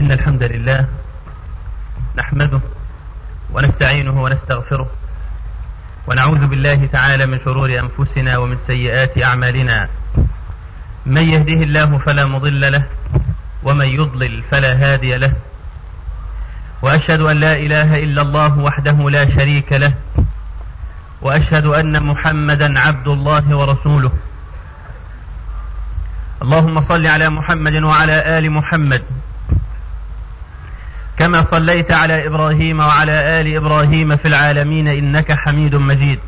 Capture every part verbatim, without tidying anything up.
إن الحمد لله نحمده ونستعينه ونستغفره ونعوذ بالله تعالى من شرور أنفسنا ومن سيئات أعمالنا. من يهده الله فلا مضل له ومن يضلل فلا هادي له، وأشهد أن لا إله إلا الله وحده لا شريك له، وأشهد أن محمدا عبد الله ورسوله. اللهم صل على محمد وعلى آل محمد كما صليت على إبراهيم وعلى آل إبراهيم في العالمين إنك حميد مجيد.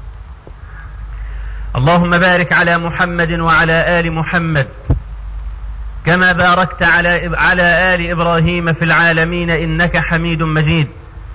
اللهم بارك على محمد وعلى آل محمد كما باركت على على آل إبراهيم في العالمين إنك حميد مجيد.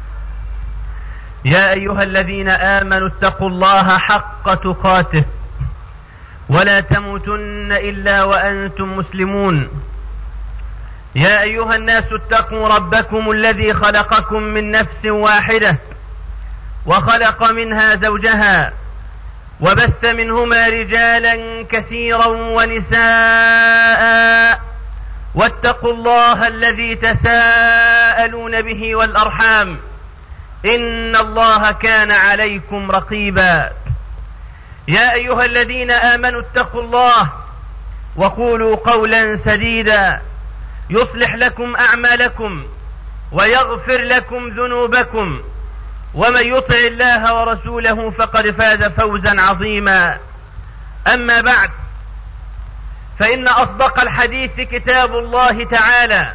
يا أيها الذين آمنوا اتقوا الله حق تقاته ولا تموتن إلا وأنتم مسلمون. يا أيها الناس اتقوا ربكم الذي خلقكم من نفس واحدة وخلق منها زوجها وبث منهما رجالا كثيرا ونساء، واتقوا الله الذي تساءلون به والأرحام إن الله كان عليكم رقيبا. يا أيها الذين آمنوا اتقوا الله وقولوا قولا سديدا يصلح لكم أعمالكم ويغفر لكم ذنوبكم، ومن يطع الله ورسوله فقد فاز فوزا عظيما. أما بعد، فإن أصدق الحديث كتاب الله تعالى،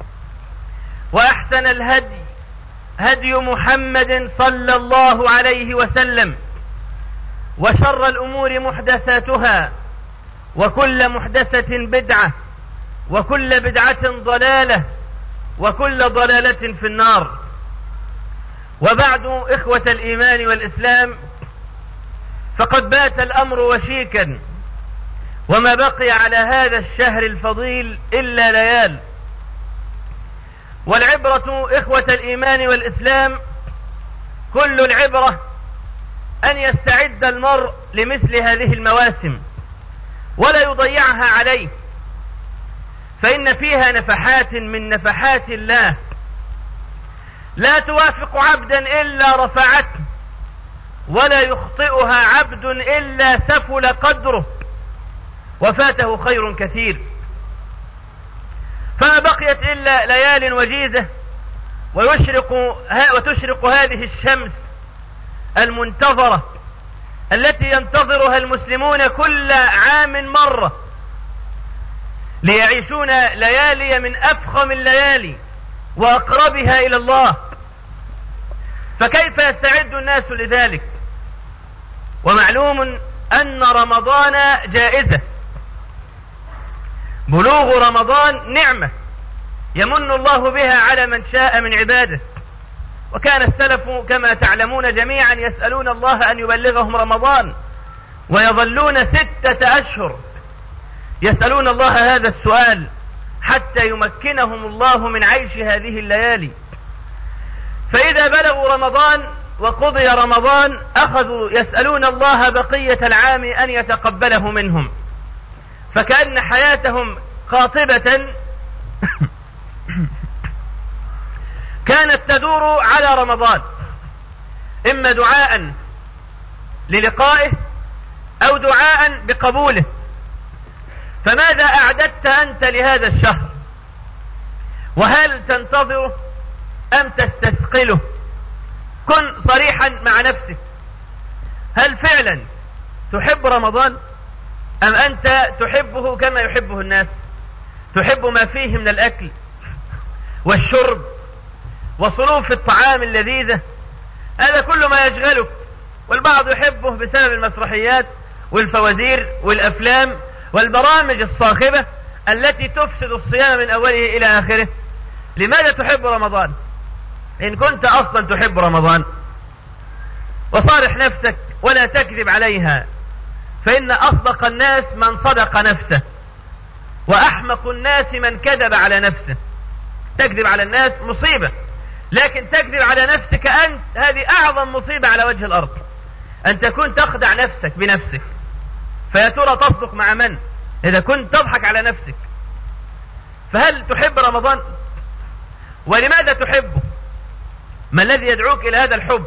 وأحسن الهدي هدي محمد صلى الله عليه وسلم، وشر الأمور محدثاتها، وكل محدثة بدعة، وكل بدعة ضلالة، وكل ضلالة في النار. وبعد، إخوة الإيمان والإسلام، فقد بات الأمر وشيكا، وما بقي على هذا الشهر الفضيل إلا ليال. والعبرة إخوة الإيمان والإسلام، كل العبرة أن يستعد المرء لمثل هذه المواسم ولا يضيعها عليه، فإن فيها نفحات من نفحات الله لا توافق عبدا إلا رفعته، ولا يخطئها عبد إلا سفل قدره وفاته خير كثير. فما بقيت إلا ليال وجيزة ويشرق وتشرق هذه الشمس المنتظرة التي ينتظرها المسلمون كل عام مرة، ليعيشون ليالي من أفخم الليالي وأقربها إلى الله. فكيف يستعد الناس لذلك؟ ومعلوم أن رمضان جائزة، بلوغ رمضان نعمة يمن الله بها على من شاء من عباده. وكان السلف كما تعلمون جميعا يسألون الله أن يبلغهم رمضان، ويظلون ستة أشهر يسألون الله هذا السؤال حتى يمكنهم الله من عيش هذه الليالي. فإذا بلغوا رمضان وقضي رمضان أخذوا يسألون الله بقية العام أن يتقبله منهم، فكأن حياتهم خاطبة كانت تدور على رمضان، إما دعاء للقائه أو دعاء بقبوله. فماذا أعددت أنت لهذا الشهر؟ وهل تنتظره أم تستثقله؟ كن صريحا مع نفسك، هل فعلا تحب رمضان أم أنت تحبه كما يحبه الناس؟ تحب ما فيه من الأكل والشرب وصنوف الطعام اللذيذة، هذا كل ما يشغلك. والبعض يحبه بسبب المسرحيات والفوازير والأفلام والبرامج الصاخبة التي تفسد الصيام من أوله إلى آخره. لماذا تحب رمضان إن كنت أصلا تحب رمضان؟ وصارح نفسك ولا تكذب عليها، فإن أصدق الناس من صدق نفسه، وأحمق الناس من كذب على نفسه. تكذب على الناس مصيبة، لكن تكذب على نفسك أنت هذه أعظم مصيبة على وجه الأرض، أن تكون تخدع نفسك بنفسك. فيا ترى تصدق مع من إذا كنت تضحك على نفسك؟ فهل تحب رمضان؟ ولماذا تحبه؟ ما الذي يدعوك إلى هذا الحب؟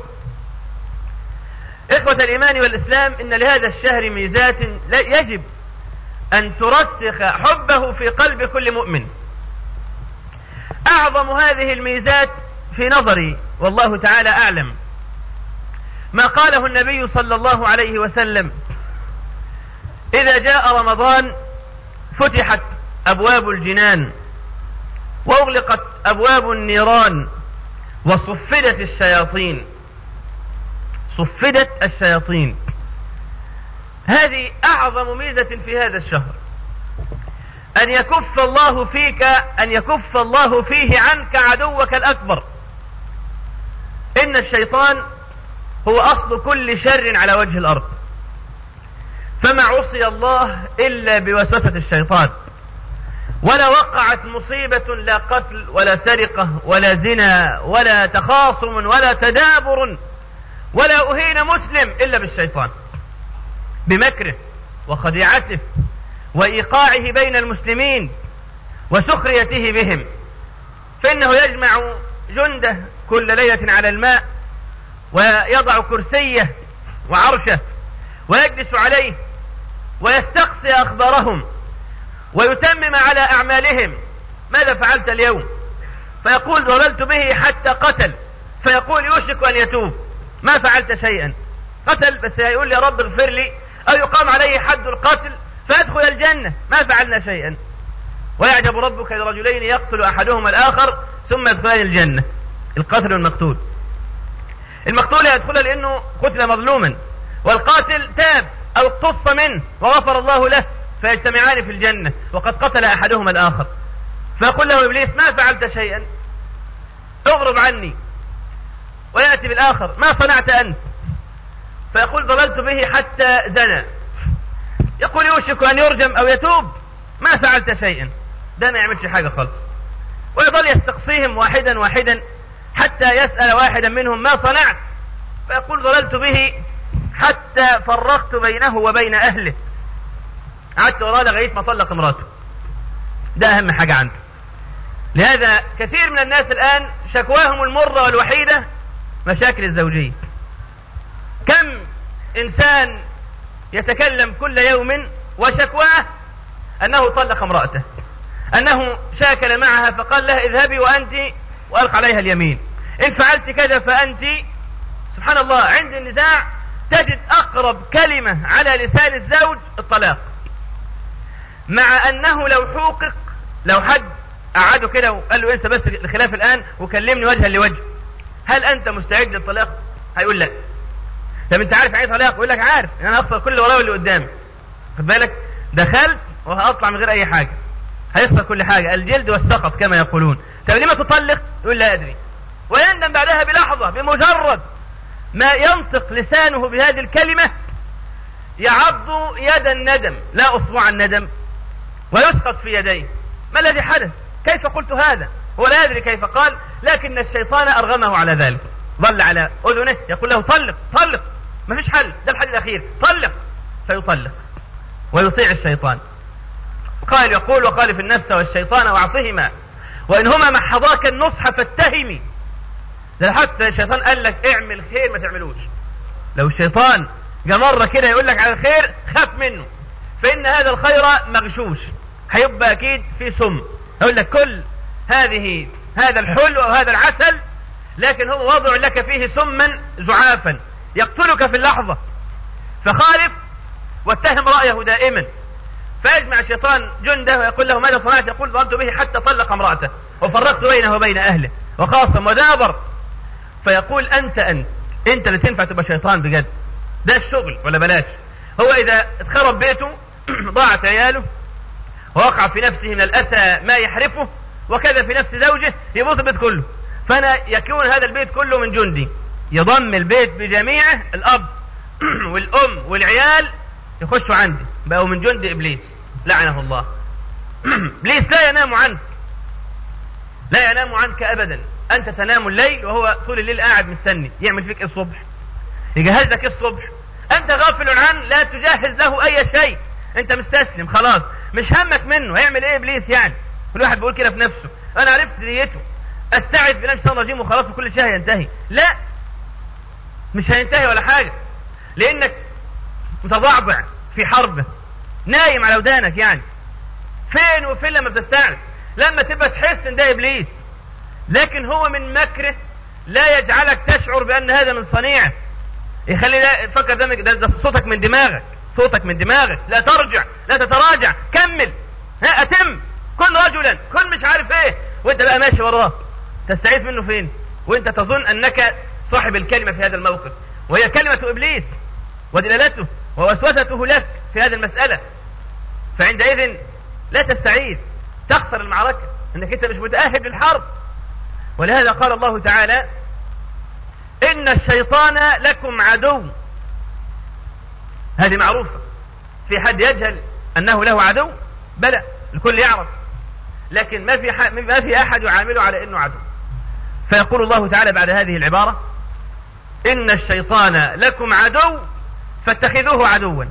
إخوة الإيمان والإسلام، إن لهذا الشهر ميزات يجب أن ترسخ حبه في قلب كل مؤمن. أعظم هذه الميزات في نظري والله تعالى أعلم ما قاله النبي صلى الله عليه وسلم: إذا جاء رمضان فتحت أبواب الجنان وأغلقت أبواب النيران وصفدت الشياطين. صفدت الشياطين. هذه أعظم ميزة في هذا الشهر، أن يكف الله فيك أن يكف الله فيه عنك عدوك الأكبر. إن الشيطان هو أصل كل شر على وجه الأرض، فما عصي الله إلا بوسوسة الشيطان، ولا وقعت مصيبة لا قتل ولا سرقة ولا زنا ولا تخاصم ولا تدابر ولا أهين مسلم إلا بالشيطان، بمكره وخديعته وإيقاعه بين المسلمين وسخريته بهم. فإنه يجمع جنده كل ليلة على الماء، ويضع كرسيه وعرشه ويجلس عليه ويستقصي أخبارهم ويتمم على أعمالهم. ماذا فعلت اليوم؟ فيقول ضللت به حتى قتل، فيقول يوشك أن يتوب. ما فعلت شيئا، قتل بس يقول يا رب اغفر لي، أو يقام عليه حد القتل فيدخل الجنة. ما فعلنا شيئا. ويعجب ربك لرجلين يقتل أحدهما الآخر ثم يدخلان الجنة، القاتل والمقتول. المقتول يدخل لأنه قتل مظلوما، والقاتل تاب أو اقتص منه وغفر الله له، فيجتمعان في الجنة وقد قتل أحدهما الآخر. فيقول له إبليس ما فعلت شيئا، اغرب عني. ويأتي بالآخر ما صنعت أنت؟ فيقول ضللت به حتى زنى. يقول يوشك أن يرجم أو يتوب. ما فعلت شيئا. ده ما يعملش حاجة خالص. ويظل يستقصيهم واحدا واحدا حتى يسأل واحدا منهم ما صنعت، فيقول ضللت به حتى فرقت بينه وبين أهله. قعدت وراه لغاية ما طلق امراته. ده أهم حاجة عنده. لهذا كثير من الناس الآن شكواهم المرة والوحيدة مشاكل الزوجية. كم إنسان يتكلم كل يوم وشكواه أنه طلق امرأته، أنه شاكل معها فقال لها اذهبي وأنت، وألقى عليها اليمين، إن فعلت كذا فأنت. سبحان الله، عند النزاع تجد أقرب كلمة على لسان الزوج الطلاق، مع أنه لو حوقق، لو حد قعده كده وقال له انسى بس الخلاف الآن وكلمني وجها لوجه، هل أنت مستعد للطلاق؟ هيقول لا. طب أنت عارف يعني طلاق؟ يقول لك عارف، أنا هخسر كل اللي ورايا واللي قدامي. خد بالك، دخلت وهطلع من غير أي حاجة، هيخسر كل حاجة، الجلد والسقط كما يقولون. طب لما تطلق؟ يقول لا أدري، ويندم بعدها بلحظة، بمجرد ما ينطق لسانه بهذه الكلمة يعض يد الندم لا أصبع الندم ويسقط في يديه. ما الذي حدث؟ كيف قلت هذا؟ هو لا يدري كيف قال، لكن الشيطان أرغمه على ذلك، ظل على أذنه يقول له طلق طلق، ما فيش حل، ده الحل الأخير، طلق. فيطلق ويطيع الشيطان. قال يقول وخالف النفس والشيطان وعصهما وإنهما محضاك النصح فاتهمي. ده حتى الشيطان قال لك اعمل خير ما تعملوش. لو الشيطان جاء مرة كده يقول لك على الخير خاف منه، فإن هذا الخير مغشوش، هيبقى أكيد في سم. يقول لك كل هذه هذا الحلو أو هذا العسل، لكن هو وضع لك فيه سما زعافا يقتلك في اللحظة. فخالف واتهم رأيه دائما. فيجمع الشيطان جنده ويقول له ماذا صنعت؟ يقول ضربت به حتى طلق امرأته وفرقت بينه وبين أهله وخاصم ودابر. فيقول أنت أنت أنت اللي تنفع تبقى شيطان بجد، ده الشغل ولا بلاش. هو إذا اتخرب بيته ضاعت عياله ووقع في نفسه من الأسى ما يحرفه، وكذا في نفس زوجه يبوظ البيت كله. فأنا يكون هذا البيت كله من جندي، يضم البيت بجميعه، الأب والأم والعيال يخشوا عندي، بقوا من جند إبليس لعنه الله. إبليس لا ينام عنك، لا ينام عنك أبدا. أنت تنام الليل وهو طول الليل قاعد مستني يعمل فيك الصبح، يجهز لك الصبح. أنت غافل عنه، لا تجهز له أي شيء، أنت مستسلم خلاص، مش همك منه. هيعمل إيه إبليس يعني؟ كل واحد بيقول كده في نفسه، أنا عرفت ديته، استعذ بالله من الشيطان الرجيم وخلاص وكل شيء هينتهي. لا، مش هينتهي ولا حاجة، لانك متضعضع في حرب، نايم على ودانك. يعني فين وفين لما بتستعذ؟ لما تبقى تحس ان ده ابليس، لكن هو من مكره لا يجعلك تشعر بان هذا من صنيعه، يخلي لا تفكر ده, ده, ده صوتك من دماغك، صوتك من دماغك. لا ترجع، لا تتراجع، كمل، ها اتم، كن رجلا، كن مش عارف ايه، وانت بقى ماشي وراه. تستعيذ منه فين وانت تظن انك صاحب الكلمة في هذا الموقف، وهي كلمة ابليس ودلالته ووسوسته لك في هذه المسألة. فعندئذ لا تستعيذ، تخسر المعركة انك انت مش متأهل للحرب. ولهذا قال الله تعالى: ان الشيطان لكم عدو. هذه معروفة، في حد يجهل انه له عدو؟ بلى، الكل يعرف، لكن ما في ما في احد يعامله على انه عدو. فيقول الله تعالى بعد هذه العبارة: ان الشيطان لكم عدو فاتخذوه عدوا.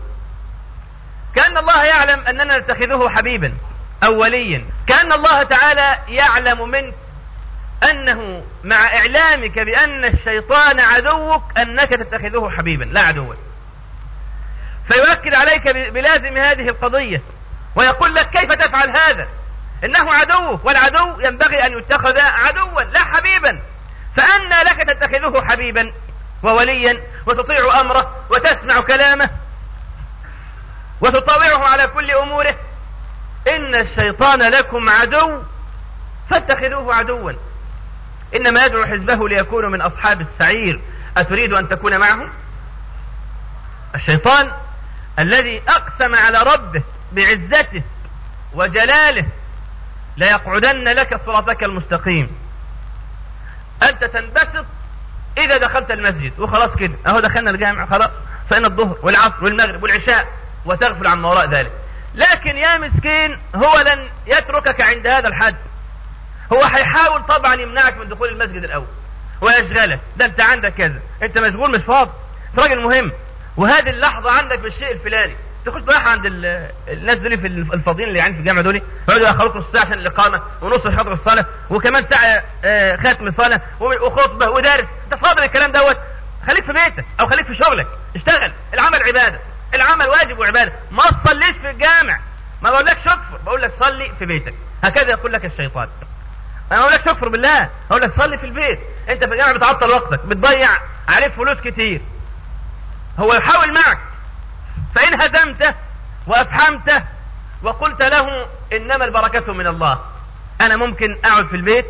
كأن الله يعلم اننا نتخذه حبيبا او وليا، كأن الله تعالى يعلم منك انه مع اعلامك بان الشيطان عدوك انك تتخذه حبيبا لا عدوا، فيؤكد عليك بلازم هذه القضية ويقول لك: كيف تفعل هذا؟ انه عدو، والعدو ينبغي ان يتخذ عدوا لا حبيبا، فأنى لك تتخذه حبيبا ووليا وتطيع امره وتسمع كلامه وتطاوعه على كل اموره. ان الشيطان لكم عدو فاتخذوه عدوا، انما يدعو حزبه ليكونوا من اصحاب السعير، اتريد ان تكون معهم؟ الشيطان الذي اقسم على ربه بعزته وجلاله: ليقعدن لك صراطك المستقيم. انت تنبسط اذا دخلت المسجد وخلاص كده، اهو دخلنا الجامع خلاص، فإن الظهر والعصر والمغرب والعشاء، وتغفل عن ما وراء ذلك. لكن يا مسكين، هو لن يتركك عند هذا الحد، هو هيحاول طبعا يمنعك من دخول المسجد الاول ويشغلك: ده انت عندك كذا، انت مشغول، مش فاضي، انت راجل مهم، وهذه اللحظة عندك بالشيء الفلاني. تخش رايح عند الناس دول في الفاضيين اللي يعني في الجامعة دول، يقعدوا يأخروك نص ساعة عشان الإقامة ونص خطب الصلاة وكمان ساعة ختم صلاة وخطبة ودارس. انت فاضل الكلام دوت؟ خليك في بيتك او خليك في شغلك، اشتغل. العمل عبادة، العمل واجب وعبادة. ما تصليش في الجامع، ما بقولكش اكفر، بقول لك صلي في بيتك. هكذا يقول لك الشيطان. انا بقول لك تكفر بالله، اقول لك صلي في البيت. انت في الجامع بتعطل وقتك، بتضيع عليك فلوس كتير. هو يحاول معك، فإن هزمته وأفحمته وقلت له إنما البركة من الله، أنا ممكن أقعد في البيت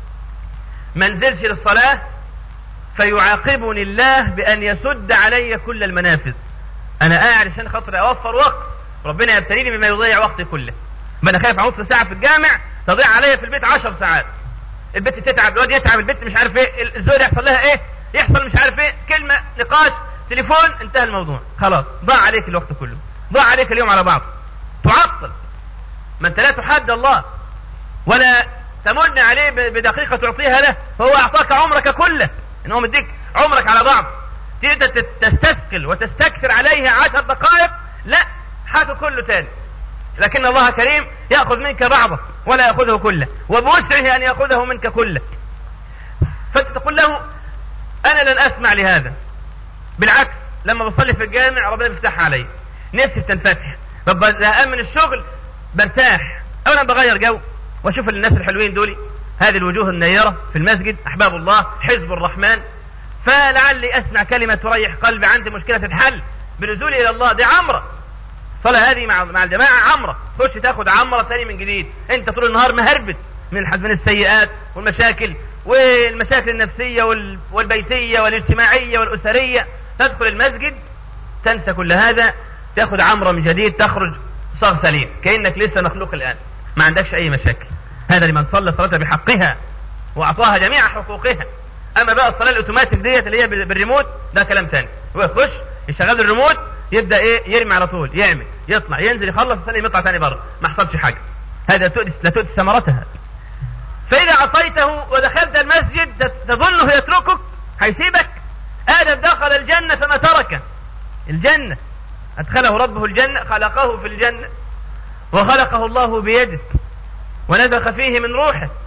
ما انزلش للصلاة فيعاقبني الله بأن يسد علي كل المنافذ. أنا قاعد عشان خاطر أوفر وقت، ربنا يبتليني بما يضيع وقتي كله. ما أنا خايف نص ساعة في الجامع تضيع علي في البيت عشر ساعات. البيت تتعب، الواد يتعب، البيت مش عارف ايه، الزوج يحصل لها ايه، يحصل مش عارف ايه، كلمة، نقاش، تليفون، انتهى الموضوع، خلاص ضاع عليك الوقت كله، ضاع عليك اليوم على بعض، تعطل. ما انت لا تحدى الله ولا تمن عليه بدقيقة تعطيها له، فهو اعطاك عمرك كله، انه مديك عمرك على بعض، تقدر تستثقل وتستكثر عليه عشر دقائق، لا، حاته كله تاني. لكن الله كريم يأخذ منك بعضه ولا يأخذه كله، وبوسعه ان يأخذه منك كله. فانت تقول له: انا لن اسمع لهذا، بالعكس لما بصلي في الجامع ربنا بيفتحها علي، نفسي بتنفتح، ببقى زهقان من الشغل برتاح، اولا بغير جو واشوف الناس الحلوين دول، هذه الوجوه النيرة في المسجد، احباب الله، حزب الرحمن، فلعلي اسمع كلمة تريح قلبي، عندي مشكلة تتحل بنزولي الى الله. دي عمرة، الصلاة هذه مع مع الجماعة عمرة، خش تاخد عمرة ثاني من جديد. انت طول النهار مهربت من من السيئات والمشاكل والمشاكل النفسية والبيتية والاجتماعية والأسرية، تدخل المسجد تنسى كل هذا، تاخد عمرة من جديد، تخرج صاغ سليم كأنك لسه مخلوق الآن، ما عندكش أي مشاكل. هذا لمن صلى صلاة بحقها وأعطاها جميع حقوقها. أما بقى الصلاة الأوتوماتيك ديت اللي هي بالريموت، ده كلام ثاني، هو يخش يشغل الريموت، يبدأ إيه، يرمي على طول، يعمل، يطلع، ينزل، يخلص ثاني يطلع ثاني بره، ما حصلش حاجة. هذا لا تؤتي ثمرتها. فإذا عصيته ودخلت المسجد تظنه يتركك، هيسيبك. آدم دخل الجنة فما ترك الجنة، أدخله ربه الجنة، خلقه في الجنة وخلقه الله بيده ونفخ فيه من روحه،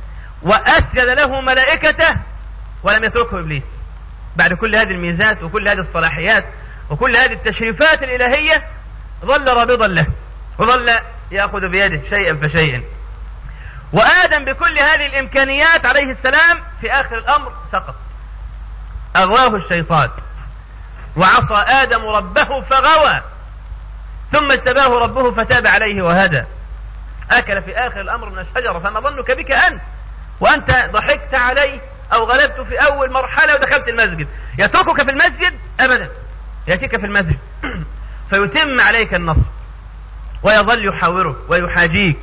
وأسجد له ملائكته ولم يتركه إبليس بعد كل هذه الميزات وكل هذه الصلاحيات وكل هذه التشريفات الإلهية. ظل رابضا له وظل يأخذ بيده شيئا فشيئا. وآدم بكل هذه الإمكانيات عليه السلام في آخر الأمر سقط، أغواه الشيطان، وعصى آدم ربه فغوى، ثم اجتباه ربه فتاب عليه وهدى. أكل في آخر الأمر من الشجرة، فما ظنك بك أنت وأنت ضحكت عليه أو غلبت في أول مرحلة ودخلت المسجد؟ يتركك في المسجد أبدا، يأتيك في المسجد فيتم عليك النصر، ويظل يحاورك ويحاجيك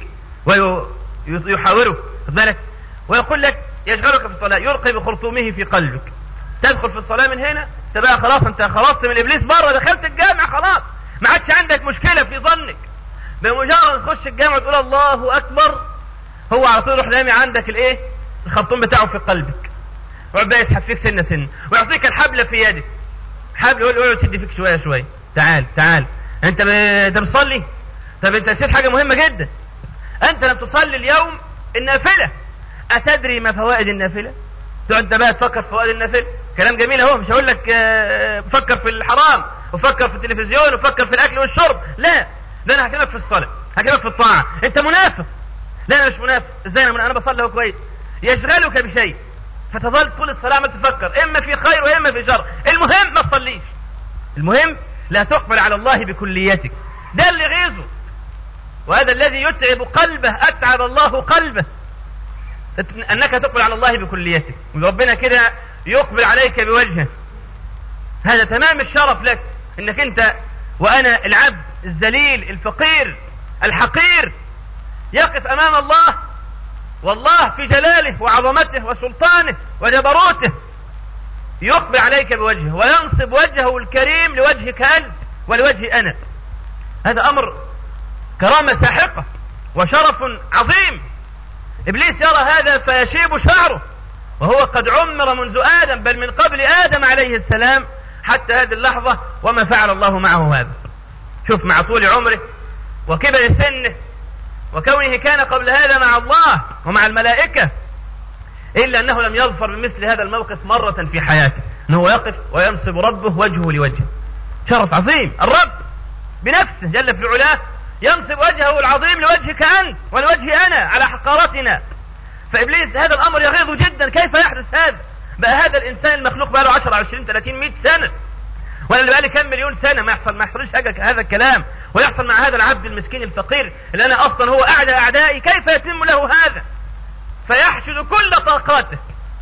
ويحاورك بالك، ويقول لك يشغلك في الصلاة، يلقي بخرطومه في قلبك. تدخل في الصلاة من هنا تبقى خلاص انت خلصت من إبليس بره، دخلت الجامع خلاص، ما عادش عندك مشكلة في ظنك. بمجرد تخش الجامع وتقول الله أكبر، هو على طول يروح رامي عندك الايه الخرطوم بتاعه في قلبك، ويبدأ يسحب فيك سنة سنة، ويعطيك الحبل في يدك، حبل يقول يقول تدي فيك شوية شوية، تعال تعال انت ب... انت بتصلي؟ طب انت نسيت حاجة مهمة جدا، انت لم تصلي اليوم النافلة. أتدري ما فوائد النافلة؟ تقعد بقى تفكر في فوائد النافلة، كلام جميل اهو، مش هقول لك فكر في الحرام وفكر في التلفزيون وفكر في الأكل والشرب، لا، ده انا هكلمك في الصلاة، هكلمك في الطاعة. انت منافق. لا انا مش منافق، ازاي انا انا بصلي هو كويس؟ يشغلك بشيء فتظل طول الصلاة ما تفكر اما في خير واما في شر، المهم ما تصليش، المهم لا تقبل على الله بكليتك. ده اللي غيظه، وهذا الذي يتعب قلبه، أتعب الله قلبه، أنك تقبل على الله بكليتك، وربنا كده يقبل عليك بوجهه. هذا تمام الشرف لك، أنك أنت وأنا العبد الذليل الفقير الحقير يقف أمام الله، والله في جلاله وعظمته وسلطانه وجبروته يقبل عليك بوجهه، وينصب وجهه الكريم لوجهك أنت ولوجه أنا. هذا أمر كرامة ساحقة وشرف عظيم. إبليس يرى هذا فيشيب شعره، وهو قد عمر منذ آدم، بل من قبل آدم عليه السلام حتى هذه اللحظة، وما فعل الله معه هذا. شوف مع طول عمره وكبر سنه وكونه كان قبل هذا مع الله ومع الملائكة، إلا أنه لم يظفر بمثل هذا الموقف مرة في حياته، أنه يقف وينصب ربه وجهه لوجهه. شرف عظيم، الرب بنفسه جل في علاه ينصب وجهه العظيم لوجهك أنت ولوجهي أنا على حقارتنا. فإبليس هذا الأمر يغيظ جدا، كيف يحدث هذا؟ بقى هذا الإنسان المخلوق بقى له عشرة عشرين ثلاثين مئة سنة، ولا بقى لي كم مليون سنة ما يحصل ما يحصلش هذا الكلام، ويحصل مع هذا العبد المسكين الفقير اللي أنا أصلا هو أعدى أعدائي، كيف يتم له هذا؟ فيحشد كل طاقاته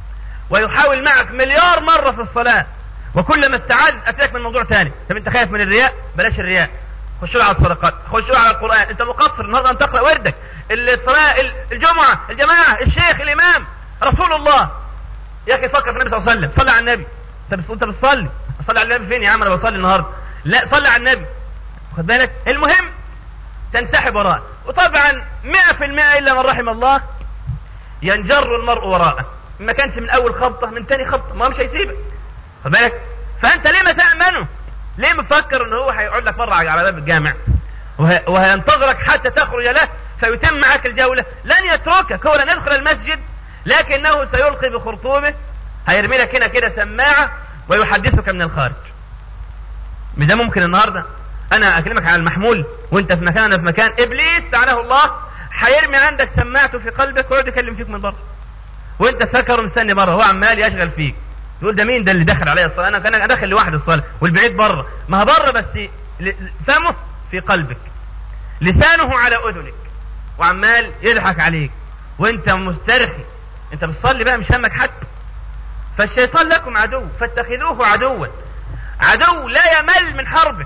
ويحاول معك مليار مرة في الصلاة، وكلما استعاد أتاك من موضوع ثاني. طب أنت خايف من الرياء؟ بلاش الرياء، خشوا على الصدقات، خشوا على القرآن. انت مقصر النهارده ان تقرأ وردك، الصلاة، الجمعة، الجماعة، الشيخ، الامام، رسول الله. يا اخي فكر في النبي صلى الله عليه وسلم، صلي على النبي. انت بتصلي، صلي على النبي فين يا عم؟ انا بصلي النهارده. لا، صلي على النبي، خد بالك. المهم تنسحب وراءه، وطبعا مئة في المئة الا من رحم الله ينجر المرء وراءه، ما كانش من اول خبطة، من تاني خبطة ما مش هيسيبك، خد بالك. فانت ليه ما تأمنه؟ ليه مفكر ان هو هيقعد لك مرة على باب الجامع وه... وهينتظرك حتى تخرج له فيتم معك الجولة؟ لن يتركك، هو لن يدخل المسجد، لكنه سيلقي بخرطومه، هيرمي لك هنا كده سماعة ويحدثك من الخارج. مش ده ممكن النهاردة انا اكلمك على المحمول وانت في مكان، في مكان ابليس لعنه الله هيرمي عندك سماعته في قلبك ويقعد يكلم فيك من بره، وانت فاكر مستني بره، هو عمال يشغل فيك، تقول ده مين ده اللي دخل عليا الصلاة؟ انا كان داخل لوحدي الصلاة والبعيد بره. ما هو بره بس فمه في قلبك، لسانه على اذنك، وعمال يضحك عليك وانت مسترخي، انت بتصلي بقى مش همك حد. فالشيطان لكم عدو فاتخذوه عدوا، عدو لا يمل من حربك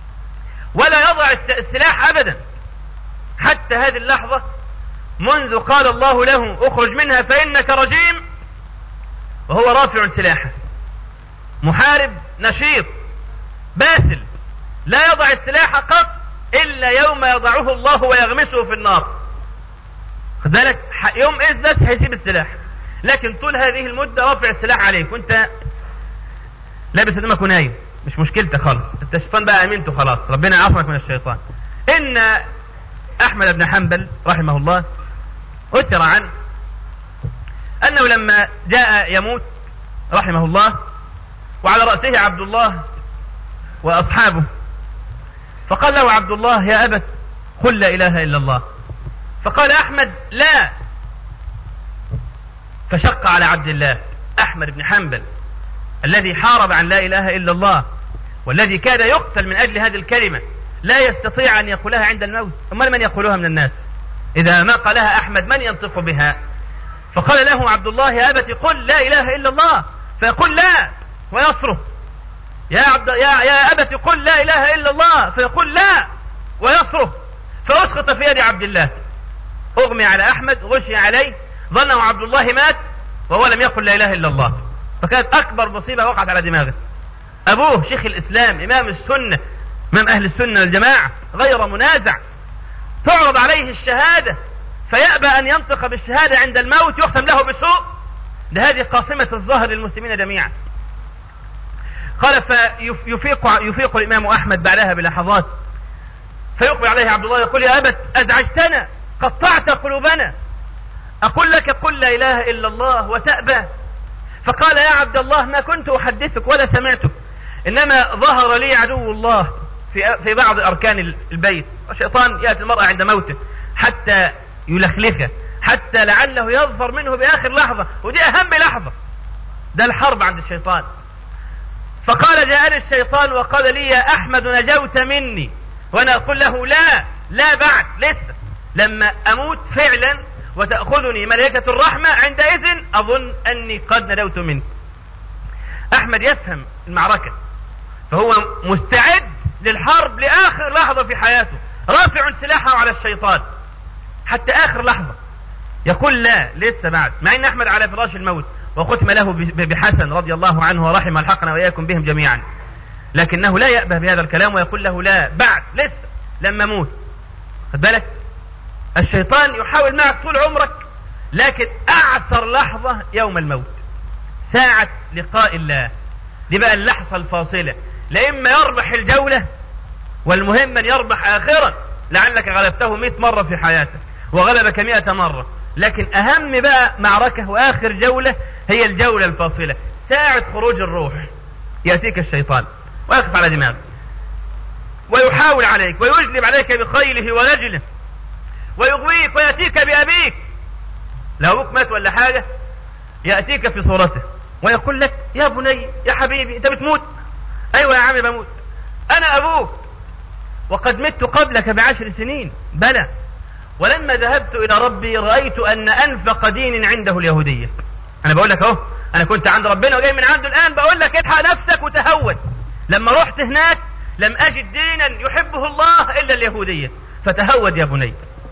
ولا يضع السلاح ابدا حتى هذه اللحظة، منذ قال الله له اخرج منها فانك رجيم، وهو رافع سلاحه، محارب نشيط باسل، لا يضع السلاح قط إلا يوم يضعه الله ويغمسه في النار. خد بالك، يوم إذ بس هيسيب السلاح، لكن طول هذه المدة رافع السلاح عليك وانت لابس هدومك ونايم، مش مشكلتك خالص، انت الشيطان بقى امنته خلاص، ربنا يعصمك من الشيطان. إن أحمد بن حنبل رحمه الله أثر عنه أنه لما جاء يموت رحمه الله وعلى رأسه عبد الله وأصحابه، فقال له عبد الله: يا أبت قل لا إله إلا الله. فقال أحمد: لا. فشق على عبد الله أحمد بن حنبل الذي حارب عن لا إله إلا الله والذي كاد يقتل من أجل هذه الكلمة، لا يستطيع أن يقولها عند الموت، أمال من يقولها من الناس؟ إذا ما قالها أحمد من ينطق بها؟ فقال له عبد الله: يا أبت قل لا إله إلا الله. فيقول لا ويصرخ: يا عبد يا يا أبت قل لا إله إلا الله. فيقول لا ويصرخ، فأسقط في يد عبد الله، أغمي على أحمد، غشي عليه، ظنه عبد الله مات وهو لم يقل لا إله إلا الله. فكانت أكبر مصيبة وقعت على دماغه. أبوه شيخ الإسلام، إمام السنة، إمام أهل السنة والجماعة غير منازع، تعرض عليه الشهادة فيأبى أن ينطق بالشهادة عند الموت، يختم له بسوء. لهذه قاصمة الظهر للمسلمين جميعا. قال: فيفيق يفيق الإمام أحمد بعدها بلحظات، فيقبل عليه عبد الله يقول: يا أبت أزعجتنا، قطعت قلوبنا، أقول لك قل لا إله إلا الله وتأبى. فقال: يا عبد الله ما كنت أحدثك ولا سمعتك، إنما ظهر لي عدو الله في في بعض أركان البيت، الشيطان يأتي المرأة عند موته حتى يلخلخه، حتى لعله يظفر منه بآخر لحظة، ودي أهم لحظة، ده الحرب عند الشيطان. فقال: جاءني الشيطان وقال لي: يا أحمد نجوت مني، وأنا أقول له: لا لا بعد، لسه لما أموت فعلا وتأخذني ملائكة الرحمة عندئذ أظن أني قد نجوت منك. أحمد يفهم المعركة، فهو مستعد للحرب لآخر لحظة في حياته، رافع سلاحه على الشيطان حتى آخر لحظة، يقول لا لسه بعد، مع أن أحمد على فراش الموت وختم له بحسن رضي الله عنه ورحمه، الحقنا وإياكم بهم جميعا، لكنه لا يأبه بهذا الكلام ويقول له لا بعد، لسه لما موت. خد بالك، الشيطان يحاول معك طول عمرك، لكن أعسر لحظة يوم الموت، ساعة لقاء الله، دي بقى اللحظة الفاصلة، لإما يربح الجولة، والمهم أن يربح آخرا، لعلك غلبته مئة مرة في حياتك وغلبك مئة مرة، لكن أهم بقى معركة وآخر جولة هي الجولة الفاصلة، ساعة خروج الروح. يأتيك الشيطان ويقف على دماغك ويحاول عليك ويجلب عليك بخيله ورجله ويغويك ويأتيك بأبيك، لو أبوك مات ولا حاجة يأتيك في صورته ويقول لك: يا بني يا حبيبي أنت بتموت؟ أيوة يا عمي بموت، أنا أبوك وقد مت قبلك بعشر سنين. بلى، ولما ذهبت إلى ربي رأيت أن أنفق دين عنده اليهودية. أنا بقول لك أهو، أنا كنت عند ربنا وجاي من عنده الآن، بقول لك الحق نفسك وتهود. لما رحت هناك لم أجد دينا يحبه الله إلا اليهودية، فتهود يا بني.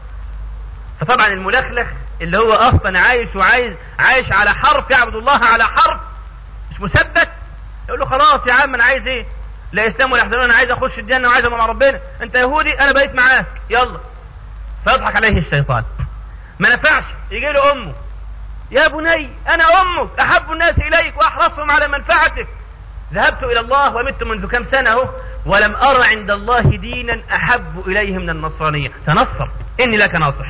فطبعا الملخلخ اللي هو أصلا عايش وعايز عايش على حرف، يعبد الله على حرف مش مثبت، يقول له: خلاص يا عم أنا عايز إيه؟ لا إسلام ولا إحسان، أنا عايز أخش الجنة وعايز أبقى مع ربنا، أنت يهودي أنا بقيت معاك يلا. فيضحك عليه الشيطان، ما نفعش، يجي له أمه: يا بني أنا أمك، أحب الناس إليك وأحرصهم على منفعتك، ذهبت إلى الله ومت منذ كم سنة ولم أرى عند الله دينا أحب إليه من النصرانية، تنصر إني لك ناصح.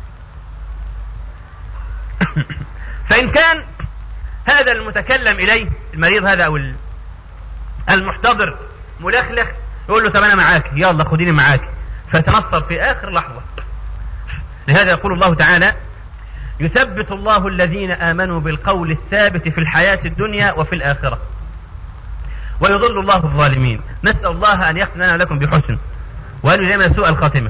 فإن كان هذا المتكلم إليه المريض هذا أو المحتضر ملخلخ، يقول له: طب أنا معاك يلا خديني معاك، فتنصر في آخر لحظة. لهذا يقول الله تعالى: يثبت الله الذين آمنوا بالقول الثابت في الحياة الدنيا وفي الآخرة ويضل الله الظالمين. نسأل الله أن يختم لنا لكم بحسن وأن يجعلنا سوء الخاتمة.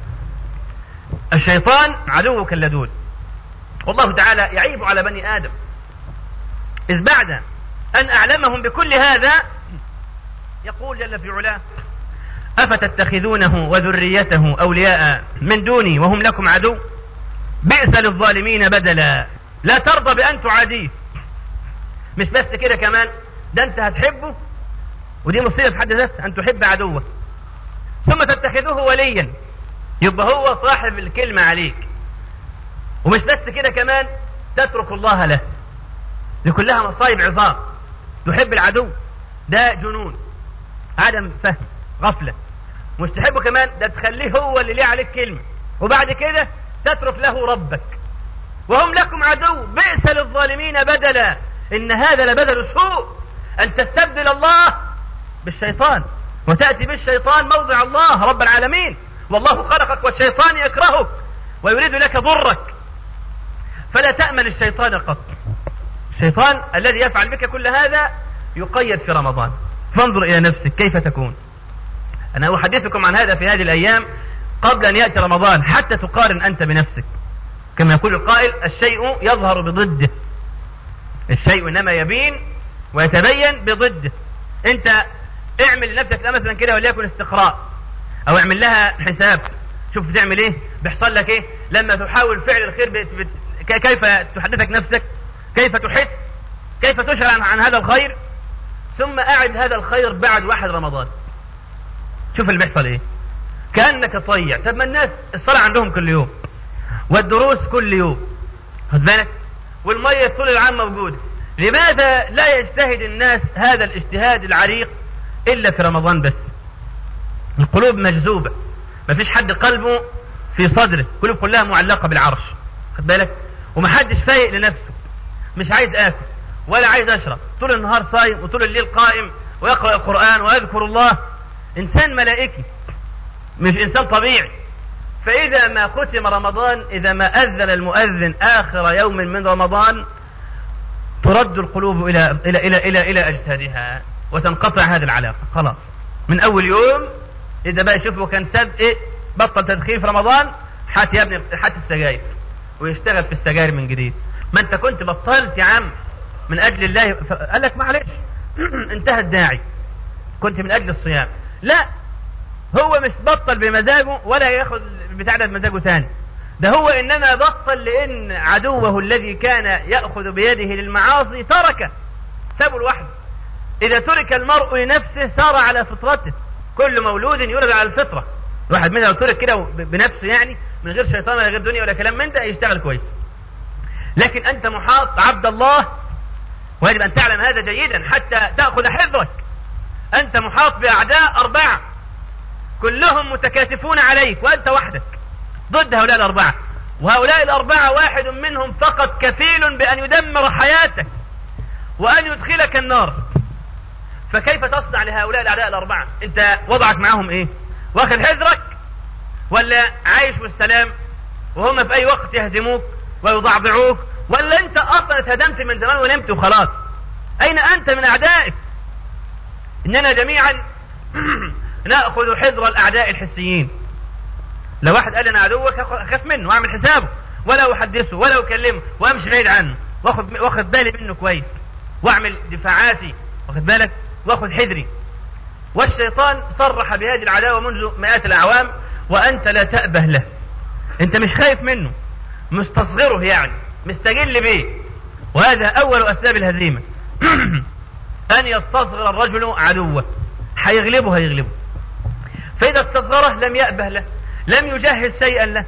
الشيطان عدوك اللدود، والله تعالى يعيب على بني آدم، إذ بعد أن أعلمهم بكل هذا يقول جل في علاه: أفتتخذونه وذريته أولياء من دوني وهم لكم عدو بئس للظالمين بدلا. لا ترضى بأن تعاديه، مش بس كده كمان، ده أنت هتحبه، ودي مصيبة في حد ذاتها أن تحب عدوه، ثم تتخذوه وليا، يبقى هو صاحب الكلمة عليك، ومش بس كده كمان تترك الله له. دي كلها مصايب عظام. تحب العدو ده جنون، عدم فهم، غفلة. مش تحبه كمان، ده تخليه هو اللي ليه عليك كلمة، وبعد كده تترك له ربك. وهم لكم عدو بئس للظالمين بدلا. إن هذا لبدل سوء، أن تستبدل الله بالشيطان وتأتي بالشيطان موضع الله رب العالمين، والله خلقك والشيطان يكرهك ويريد لك ضرك، فلا تأمن الشيطان قط. الشيطان الذي يفعل بك كل هذا يقيد في رمضان. فانظر إلى نفسك كيف تكون. أنا أحدثكم عن هذا في هذه الأيام قبل أن يأتي رمضان حتى تقارن أنت بنفسك. كما يقول القائل: الشيء يظهر بضده. الشيء إنما يبين ويتبين بضده. أنت اعمل لنفسك مثلا كده وليكن استقراء، أو اعمل لها حساب، شوف بتعمل إيه، بيحصل لك إيه لما تحاول فعل الخير. بت... بت... كيف تحدثك نفسك، كيف تحس، كيف تشعر عن... عن هذا الخير. ثم أعد هذا الخير بعد واحد رمضان، شوف اللي بيحصل إيه. كأنك طيع. طب ما الناس الصلاة عندهم كل يوم، والدروس كل يوم، خد بالك، والمية طول العام موجودة. لماذا لا يجتهد الناس هذا الاجتهاد العريق إلا في رمضان بس؟ القلوب مجذوبة، ما فيش حد قلبه في صدره، قلوب كلها معلقة بالعرش، خد بالك، ومحدش فايق لنفسه، مش عايز آكل ولا عايز أشرب، طول النهار صايم وطول الليل قائم ويقرأ القرآن ويذكر الله. إنسان ملائكي مش إنسان طبيعي. فإذا ما ختم رمضان، إذا ما أذن المؤذن آخر يوم من رمضان، ترد القلوب إلى إلى إلى إلى إلى أجسادها وتنقطع هذه العلاقة خلاص من أول يوم. إذا بقى يشوفه كان ساب إيه، بطل تدخين في رمضان، حات يا ابني حات السجاير ويشتغل في السجاير من جديد. ما أنت كنت بطلت يا عم من أجل الله، قال لك معلش انتهى الداعي، كنت من أجل الصيام. لا، هو مش بطل بمزاجه ولا ياخد بتاع ده بمزاجه ثاني، ده هو إنما بطل لأن عدوه الذي كان يأخذ بيده للمعاصي تركه، سابه لوحده. إذا ترك المرء لنفسه سار على فطرته. كل مولود يولد على الفطرة. الواحد منها لو ترك كده بنفسه، يعني من غير شيطان ولا غير دنيا ولا كلام من ده، يشتغل كويس. لكن أنت محاط عبد الله، ويجب أن تعلم هذا جيدا حتى تأخذ حذرك. أنت محاط بأعداء أربعة كلهم متكاتفون عليك، وأنت وحدك ضد هؤلاء الأربعة. وهؤلاء الأربعة واحد منهم فقط كفيل بأن يدمر حياتك وأن يدخلك النار. فكيف تصنع لهؤلاء الأعداء الأربعة؟ أنت وضعك معهم إيه؟ واخذ حذرك ولا عايش والسلام وهم في أي وقت يهزموك ويضعضعوك؟ ولا أنت أصلا اتهدمت من زمان ونمت وخلاص؟ أين أنت من أعدائك؟ إننا جميعا نأخذ حذر الأعداء الحسيين. لو واحد قال أنا عدوك أخاف منه وأعمل حسابه ولا أحدثه ولا أكلمه وأمشي بعيد عنه وأخذ واخد بالي منه كويس وأعمل دفاعاتي، واخد بالك، وأخذ حذري. والشيطان صرح بهذه العداوة منذ مئات الأعوام وأنت لا تأبه له. أنت مش خايف منه، مستصغره، يعني مستجل به. وهذا أول أسباب الهزيمة أن يستصغر الرجل عدوه، هيغلبه هيغلبه. فإذا استصغره لم يأبه له، لم يجهز شيئا له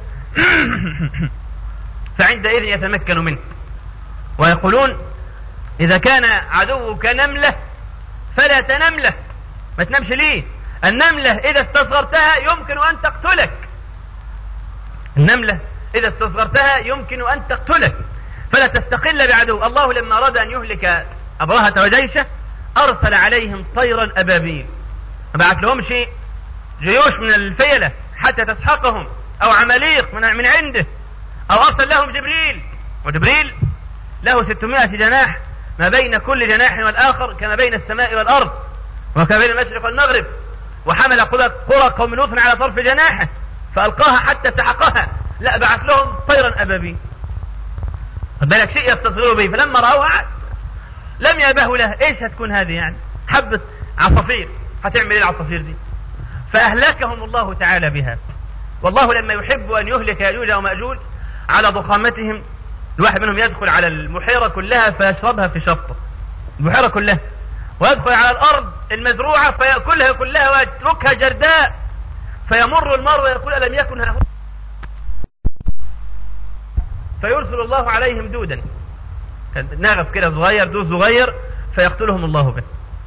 فعندئذ يتمكن منه. ويقولون إذا كان عدوك نملة فلا تنمله، ما تنامش ليه؟ النملة إذا استصغرتها يمكن أن تقتلك. النملة إذا استصغرتها يمكن أن تقتلك، فلا تستقل بعدو. الله لما أراد أن يهلك أبرهة وجيشه أرسل عليهم طيرا أبابيل، ما بعت لهم شيء جيوش من الفيلة حتى تسحقهم، أو عماليق من عنده، أو أرسل لهم جبريل، وجبريل له ستمائة جناح، ما بين كل جناح والآخر كما بين السماء والأرض وكما بين المشرق والمغرب. وحمل قرى قوم لوط على طرف جناحه فألقاها حتى سحقها. لا، بعث لهم طيرا أبابيل، خد بالك، شيء يستصغروا به. فلما رأوها لم يبهوا له. ايش هتكون هذه؟ يعني حبة عصافير، هتعمل ايه العصافير دي؟ فأهلكهم الله تعالى بها. والله لما يحب أن يهلك يأجوج ومأجوج على ضخامتهم، الواحد منهم يدخل على البحيرة كلها فيشربها في شفطة، البحيرة كلها، ويدخل على الأرض المزروعة فيأكلها كلها ويتركها جرداء، فيمر المر ويقول ألم يكن ها هنا، فيرسل الله عليهم دودا، ناغف كده صغير، دوز صغير، فيقتلهم الله به.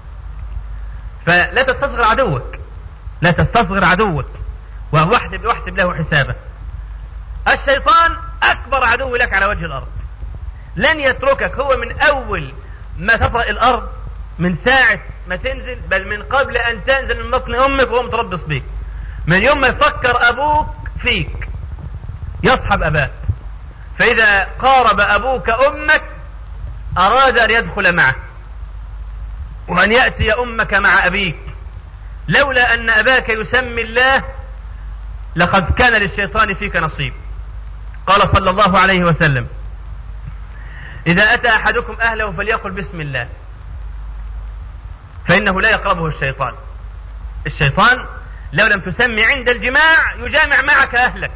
فلا تستصغر عدوك، لا تستصغر عدوك، واحسب واحسب له حسابه. الشيطان أكبر عدو لك على وجه الأرض، لن يتركك. هو من أول ما تطأ الأرض، من ساعة ما تنزل، بل من قبل أن تنزل من بطن أمك وهو متربص بيك. من يوم ما يفكر أبوك فيك يصحب أباك، فإذا قارب أبوك أمك أراد أن يدخل معه، وأن يأتي أمك مع أبيك. لولا أن أباك يسمي الله لقد كان للشيطان فيك نصيب. قال صلى الله عليه وسلم: إذا أتى أحدكم أهله فليقل بسم الله، فإنه لا يقربه الشيطان. الشيطان لو لم تسمي عند الجماع يجامع معك أهلك،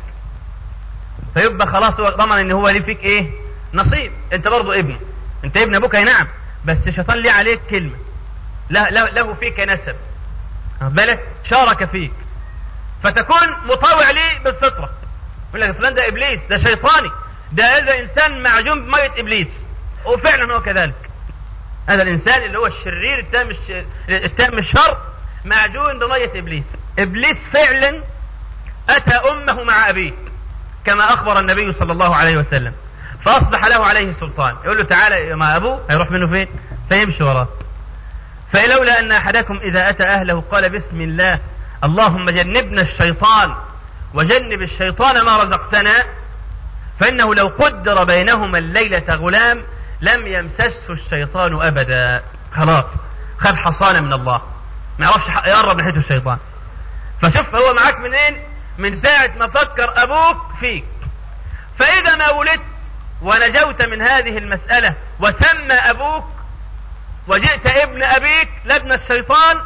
فيبقى خلاص هو ضمن ان هو ليه فيك ايه نصيب. انت برضو ابن، انت ابن ابوك اي نعم، بس الشيطان ليه عليك كلمة، له, له فيك نسب، بالك شارك فيك، فتكون مطاوع ليه بالفطرة. يقول لك فلان ده ابليس، ده شيطاني، ده هذا انسان معجون بمية ابليس، وفعلا هو كذلك. هذا الانسان اللي هو الشرير التام التام الشر معجون بمية ابليس. ابليس فعلا اتى امه مع ابيه كما اخبر النبي صلى الله عليه وسلم، فاصبح له عليه سلطان. يقول له تعالى مع ابوه، هيروح منه فين؟ فيمشي وراه. فلولا ان احدكم اذا اتى اهله قال بسم الله اللهم جنبنا الشيطان وجنب الشيطان ما رزقتنا، فانه لو قدر بينهما الليلة غلام لم يمسسه الشيطان ابدا. خلاص خد حصانة من الله، ما يعرفش يقرب ناحيته الشيطان. فشوف هو معاك منين؟ من ساعة ما فكر أبوك فيك. فإذا ما ولدت ونجوت من هذه المسألة وسمى أبوك وجئت ابن أبيك لابن الشيطان،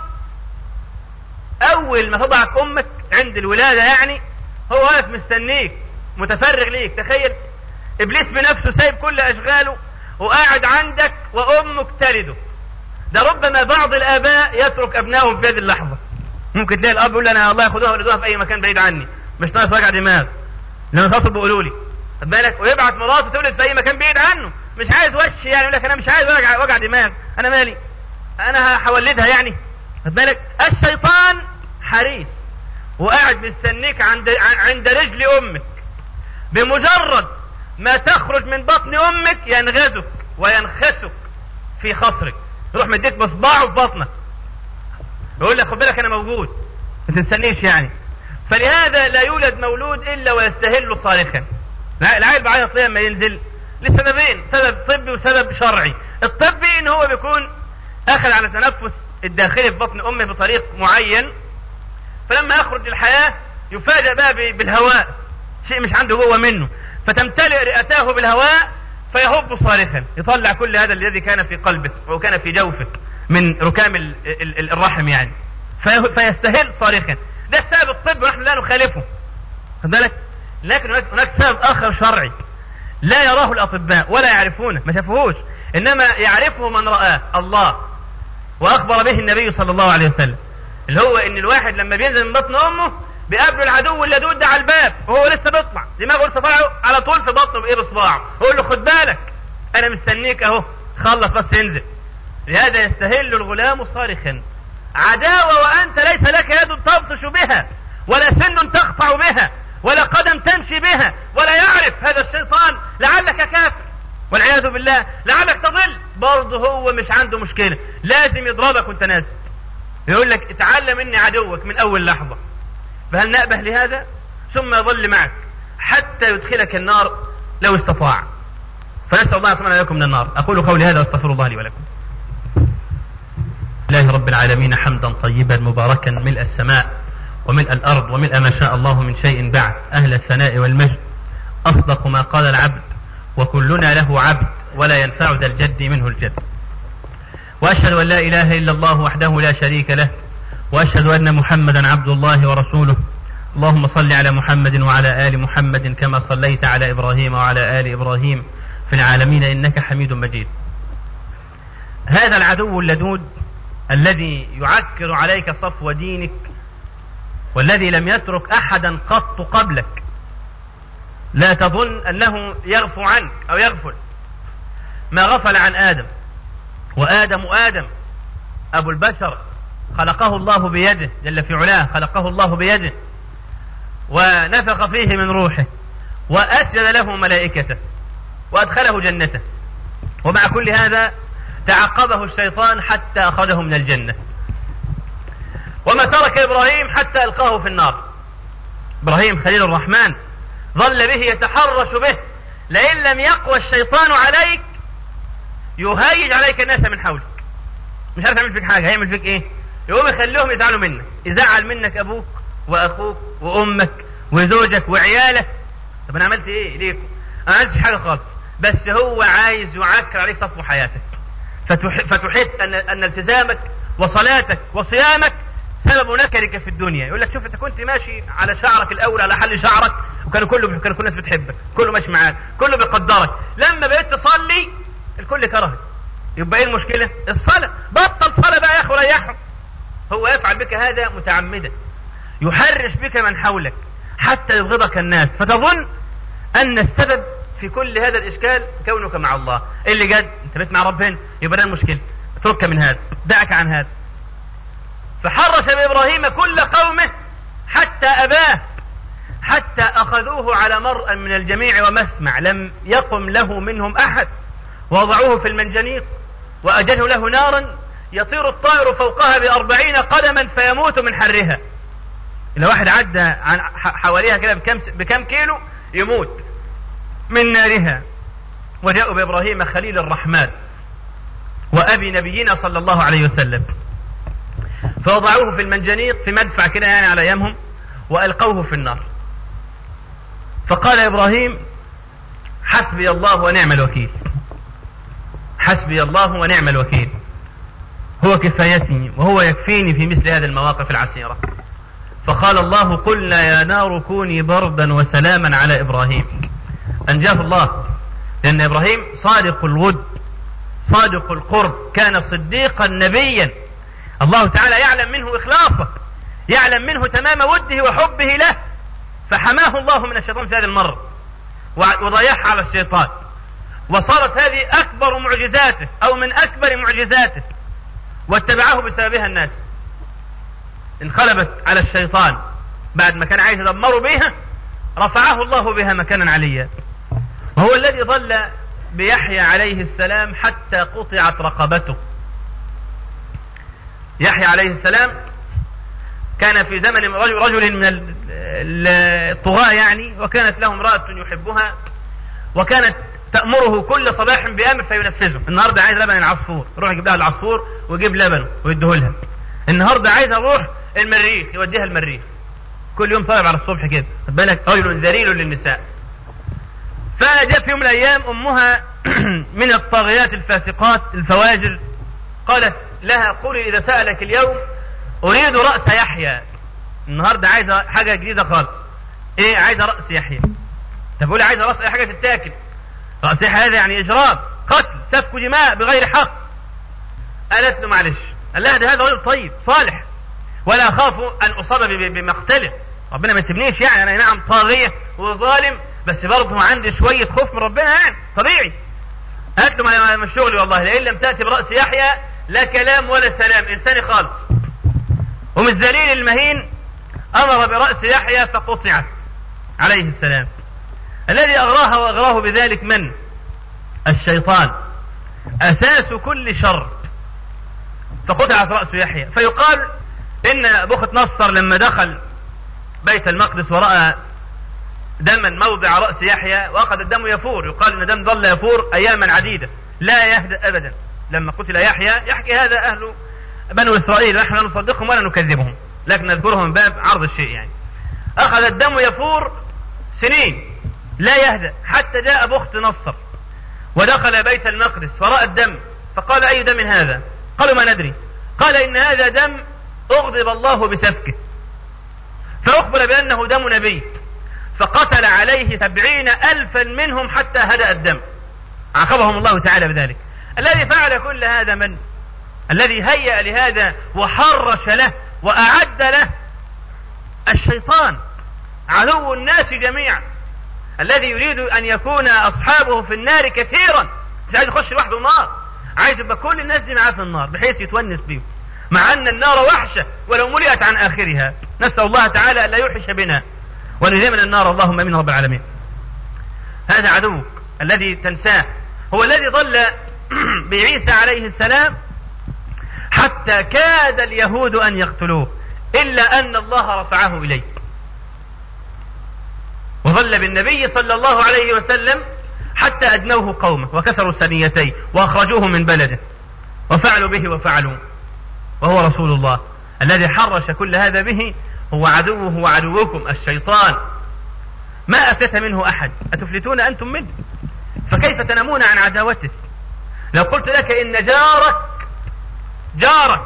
أول ما تضعك أمك عند الولادة يعني هو واقف مستنيك متفرغ ليك. تخيل إبليس بنفسه سايب كل أشغاله وقاعد عندك وأمك تلده. ده ربما بعض الآباء يترك أبنائهم في هذه اللحظة. ممكن تلاقي الاب يقول لي انا الله ياخدوها ويلدوها في اي مكان بعيد عني، مش ناقص وجع دماغ، لما خاطب بيقولوا لي خد بالك، ويبعت مراته تولد في اي مكان بعيد عنه، مش عايز وش يعني، يقول لك انا مش عايز وجع وجع دماغ، انا مالي، انا هولدها يعني. خد بالك الشيطان حريص وقاعد مستنيك عند عند رجل امك. بمجرد ما تخرج من بطن امك ينغزك وينخسك في خصرك، يروح مديك بصباعه في بطنك، يقول لك خد بالك انا موجود ما تنسنيش يعني. فلهذا لا يولد مولود الا ويستهل صارخا. العيل بعيط ليه لما ينزل؟ لسببين، سبب طبي وسبب شرعي. الطبي ان هو بيكون اخذ على التنفس الداخلي في بطن امه بطريق معين، فلما يخرج الحياة يفاجأ بقى بالهواء، شيء مش عنده جوه منه، فتمتلئ رئتاه بالهواء فيهب صارخا، يطلع كل هذا الذي كان في قلبك وكان في جوفك من ركام الرحم يعني، فيستهل صارخا. ده السبب الطبي ونحن لا نخالفه، خد بالك. لكن هناك سبب اخر شرعي لا يراه الاطباء ولا يعرفونه، ما شافوهوش، انما يعرفه من رآه الله واخبر به النبي صلى الله عليه وسلم، اللي هو ان الواحد لما بينزل من بطن امه بيقابله العدو اللدود ده على الباب وهو لسه بيطلع، دماغه لسه طالعه على طول في بطنه بايه بصباعه، يقول له خد بالك انا مستنيك اهو، خلص بس ينزل. لهذا يستهل الغلام صارخا. عداوة وأنت ليس لك يد تبطش بها، ولا سن تقطع بها، ولا قدم تمشي بها، ولا يعرف هذا الشيطان لعلك كافر والعياذ بالله، لعلك تضل، برضه هو مش عنده مشكلة، لازم يضربك وانت نازل، يقول لك اتعلم مني عدوك من أول لحظة. فهل نأبه لهذا؟ ثم يظل معك حتى يدخلك النار لو استطاع. فنسأل الله سبحانه لكم من النار. أقول قولي هذا واستغفر الله لي ولكم. الله رب العالمين حمدا طيبا مباركا ملء السماء وملء الأرض وملء ما شاء الله من شيء بعد، أهل الثناء والمجد، أصدق ما قال العبد وكلنا له عبد ولا ينفع ذا الجد منه الجد. وأشهد أن لا إله إلا الله وحده لا شريك له، وأشهد أن محمدا عبد الله ورسوله. اللهم صل على محمد وعلى آل محمد كما صليت على إبراهيم وعلى آل إبراهيم في العالمين إنك حميد مجيد. هذا العدو اللدود الذي يعكر عليك صفو دينك، والذي لم يترك أحدا قط قبلك، لا تظن أنه يغفو عنك أو يغفل، ما غفل عن آدم. وآدم آدم أبو البشر خلقه الله بيده جل في علاه، خلقه الله بيده ونفخ فيه من روحه وأسجد له ملائكته وأدخله جنته. ومع كل هذا تعقبه الشيطان حتى أخرجه من الجنة. وما ترك إبراهيم حتى ألقاه في النار. إبراهيم خليل الرحمن ظل به يتحرش به، لئن لم يقوى الشيطان عليك يهيج عليك الناس من حولك. مش عارف يعمل فيك حاجة، هيعمل فيك ايه؟ يقوم يخليهم يزعلوا منك. يزعل منك أبوك وأخوك وأمك وزوجك وعيالك. طب أنا عملت ايه ليكم؟ أنا ما عملتش حاجة خالص، بس هو عايز يعكر عليك صفو حياتك، فتحس أن أن التزامك وصلاتك وصيامك سبب نكرك في الدنيا. يقول لك شوف انت كنت ماشي على شعرك الاول، على حل شعرك، وكانوا كله كانوا كل الناس بتحبك، كله ماشي معاك، كله بيقدرك. لما بقيت تصلي الكل كرهك. يبقى ايه المشكله؟ الصلاه. بطل صلاه بقى يا اخي وريحهم. هو يفعل بك هذا متعمدا، يحرش بك من حولك حتى يبغضك الناس، فتظن ان السبب في كل هذا الاشكال كونك مع الله. اللي جد انت بقيت مع ربنا، يبقى ده المشكله. اترك من هذا، دعك عن هذا. فحرش بإبراهيم كل قومه حتى أباه، حتى أخذوه على مرء من الجميع ومسمع، لم يقم له منهم أحد. وضعوه في المنجنيق وأجلوا له نارا يطير الطائر فوقها بأربعين قدما فيموت من حرها. إذا واحد عدى عن حواليها كده بكم, بكم كيلو يموت من نارها. وجاءوا بإبراهيم خليل الرحمن وأبي نبينا صلى الله عليه وسلم، فوضعوه في المنجنيق في مدفع كده يعني على ايامهم، والقوه في النار. فقال ابراهيم حسبي الله ونعم الوكيل، حسبي الله ونعم الوكيل، هو كفايتني وهو يكفيني في مثل هذه المواقف العسيرة. فقال الله قلنا يا نار كوني بردا وسلاما على ابراهيم. انجاه الله، لان ابراهيم صادق الود صادق القرب، كان صديقا نبيا. الله تعالى يعلم منه إخلاصه، يعلم منه تمام وده وحبه له، فحماه الله من الشيطان في هذه المرة وضيعها على الشيطان. وصارت هذه أكبر معجزاته أو من أكبر معجزاته، واتبعه بسببها الناس. انقلبت على الشيطان بعد ما كان عايز يدمره بها، رفعه الله بها مكانا عليا. وهو الذي ظل بيحيى عليه السلام حتى قطعت رقبته. يحيى عليه السلام كان في زمن رجل من الطغاة يعني، وكانت له امرأة يحبها، وكانت تأمره كل صباح بأمر فينفذه. النهاردة عايز لبن العصفور، يروح يجيب لها العصفور ويجيب لبنه ويديهولها. النهاردة عايز اروح المريخ، يوديها المريخ. كل يوم طالب على الصبح كده، خد بالك، رجل ذليل للنساء. فجاء في يوم من الايام امها من الطاغيات الفاسقات الفواجر، قالت لها قولي اذا سألك اليوم اريد رأس يحيى. النهاردة عايزة حاجة جديدة خالص. ايه؟ عايزة رأس يحيى. طب قولي عايزة رأس اي حاجة تتاكل. رأس يحيى هذا يعني اجرام، قتل، سفك دماء بغير حق. قالت له معلش. قال لها ده هذا رجل طيب صالح، ولا اخاف ان اصاب بمقتله، ربنا ما يسيبنيش يعني، انا نعم طاغية وظالم بس برضه عندي شوية خوف من ربنا يعني طبيعي. قالت له مش شغلي والله، لئن لم تأتي برأس يحيى لا كلام ولا سلام، انساني خالص. ومن الذليل المهين امر برأس يحيى فقطعت عليه السلام. الذي اغراها واغراه بذلك من؟ الشيطان، اساس كل شر. فقطعت رأس يحيى. فيقال ان بخت نصر لما دخل بيت المقدس ورأى دما موضع رأس يحيى واخذ الدم يفور، يقال ان الدم ظل يفور اياما عديدة لا يهدأ ابدا. لما قتل يحيى، يحكي هذا اهل بنو اسرائيل، نحن لا نصدقهم ولا نكذبهم، لكن نذكرهم من باب عرض الشيء يعني. اخذ الدم يفور سنين لا يهدأ، حتى جاء بخت نصر ودخل بيت المقدس ورأى الدم، فقال اي دم هذا؟ قالوا ما ندري. قال ان هذا دم اغضب الله بسفكه، فاخبر بانه دم نبي، فقتل عليه سبعين الفا منهم حتى هدأ الدم، عاقبهم الله تعالى بذلك. الذي فعل كل هذا من؟ الذي هيأ لهذا وحرش له وأعد له الشيطان، عدو الناس جميعا، الذي يريد أن يكون أصحابه في النار كثيرا، مش عايز يخش لوحده النار، عايز يبقى كل الناس دي معاه في النار بحيث يتونس بهم، مع أن النار وحشة ولو ملئت عن آخرها. نسأل الله تعالى أن لا يوحش بنا ونجي من النار، اللهم امين رب العالمين. هذا عدوك الذي تنساه، هو الذي ضل بعيسى عليه السلام حتى كاد اليهود أن يقتلوه، إلا أن الله رفعه إليه، وظل بالنبي صلى الله عليه وسلم حتى أدنوه قومه وكسروا ثنيتيه وأخرجوه من بلده وفعلوا به وفعلوا، وهو رسول الله الذي حرش كل هذا به هو عدوه وعدوكم الشيطان، ما أفلت منه أحد، أتفلتون أنتم منه؟ فكيف تنامون عن عداوته؟ لو قلت لك إن جارك جارك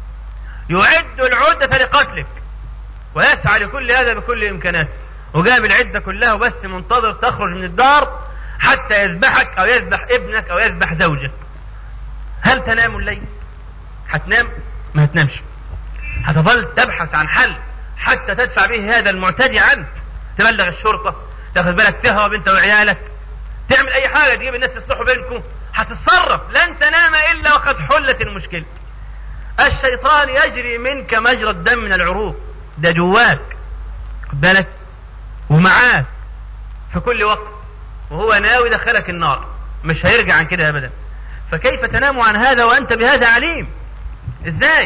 يعد العدة لقتلك ويسعى لكل هذا بكل إمكاناته، وجاب العدة كلها وبس منتظر تخرج من الدار حتى يذبحك أو يذبح ابنك أو يذبح زوجك، هل تنام الليل؟ هتنام؟ ما هتنامش، هتظل تبحث عن حل حتى تدفع به هذا المعتدي عنك، تبلغ الشرطة، تاخذ بالك تهرب انت وعيالك، تعمل اي حاجة تجيب الناس يصلحوا بينكم، هتتصرف، لن تنام الا وقد حلت المشكلة. الشيطان يجري منك مجرى الدم من العروق، ده جواك خد بالك ومعاك في كل وقت، وهو ناوي يدخلك النار، مش هيرجع عن كده ابدا. فكيف تنام عن هذا وانت بهذا عليم؟ ازاي؟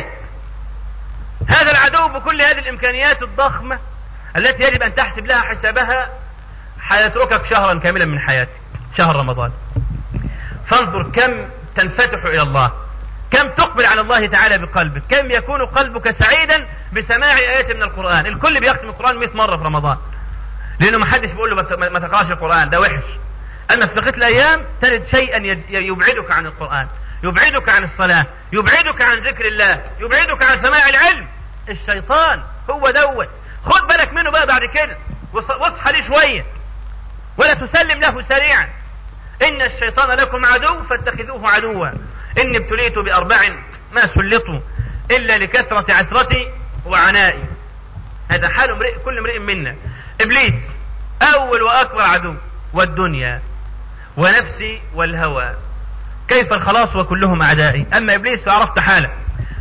هذا العدو بكل هذه الامكانيات الضخمة التي يجب ان تحسب لها حسابها هيتركك شهرا كاملا من حياتك، شهر رمضان. فانظر كم تنفتح الى الله، كم تقبل على الله تعالى بقلبك، كم يكون قلبك سعيدا بسماع آيات من القرآن. الكل بيختم القرآن مئة مرة في رمضان، لانه ما حدش بيقول له ما تقراش القرآن، ده وحش. اما في بقية الايام تجد شيئا يبعدك عن القرآن، يبعدك عن الصلاة، يبعدك عن ذكر الله، يبعدك عن سماع العلم. الشيطان هو دوت، خد بالك منه بقى بعد كده، واصحى ليه شوية ولا تسلم له سريعا. ان الشيطان لكم عدو فاتخذوه عدوا، اني ابتليت باربع ما سلطوا الا لكثرة عثرتي وعنائي. هذا حال امرئ كل امرئ منا. ابليس اول واكبر عدو، والدنيا ونفسي والهوى، كيف الخلاص وكلهم اعدائي. اما ابليس فعرفت حاله،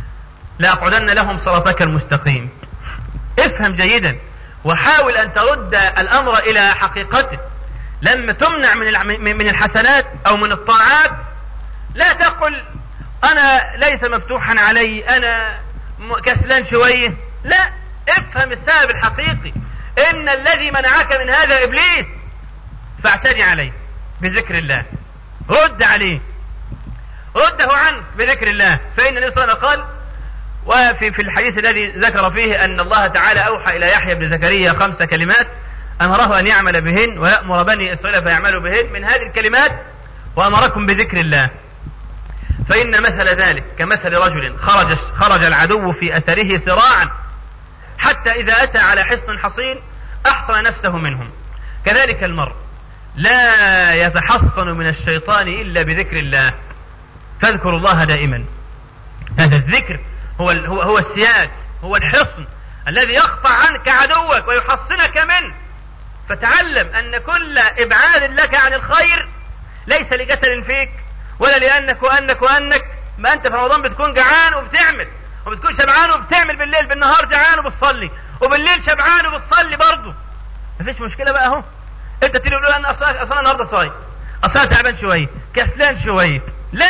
لاقعدن لهم صراطك المستقيم. افهم جيدا وحاول ان ترد الامر الى حقيقته. لما تمنع من من الحسنات او من الطاعات لا تقل انا ليس مفتوحا علي، انا كسلان شوية، لا، افهم السبب الحقيقي، ان الذي منعك من هذا ابليس، فاعتدي عليه بذكر الله، رد عليه، رده عنك بذكر الله. فإن النبي صلى الله عليه وسلم قال، وفي في الحديث الذي ذكر فيه أن الله تعالى أوحى إلى يحيى بن زكريا خمس كلمات أمره أن يعمل بهن ويأمر بني إسرائيل فيعملوا بهن، من هذه الكلمات وأمركم بذكر الله. فإن مثل ذلك كمثل رجل خرج خرج العدو في أثره سراعا حتى إذا أتى على حصن حصين أحصن نفسه منهم، كذلك المرء لا يتحصن من الشيطان إلا بذكر الله، فاذكروا الله دائما. هذا الذكر هو هو هو السياج، هو الحصن الذي يقطع عنك عدوك ويحصنك منه. فتعلم أن كل إبعاد لك عن الخير ليس لكسل فيك ولا لأنك وأنك وأنك ما أنت في رمضان بتكون جعان وبتعمل، وبتكون شبعان وبتعمل بالليل، بالنهار جعان وبتصلي، وبالليل شبعان وبتصلي برضه، مفيش مشكلة بقى اهو. انت تقول له انا اصلا اصلا النهارده صايم، اصلا تعبان شويه، كسلان شويه، لا،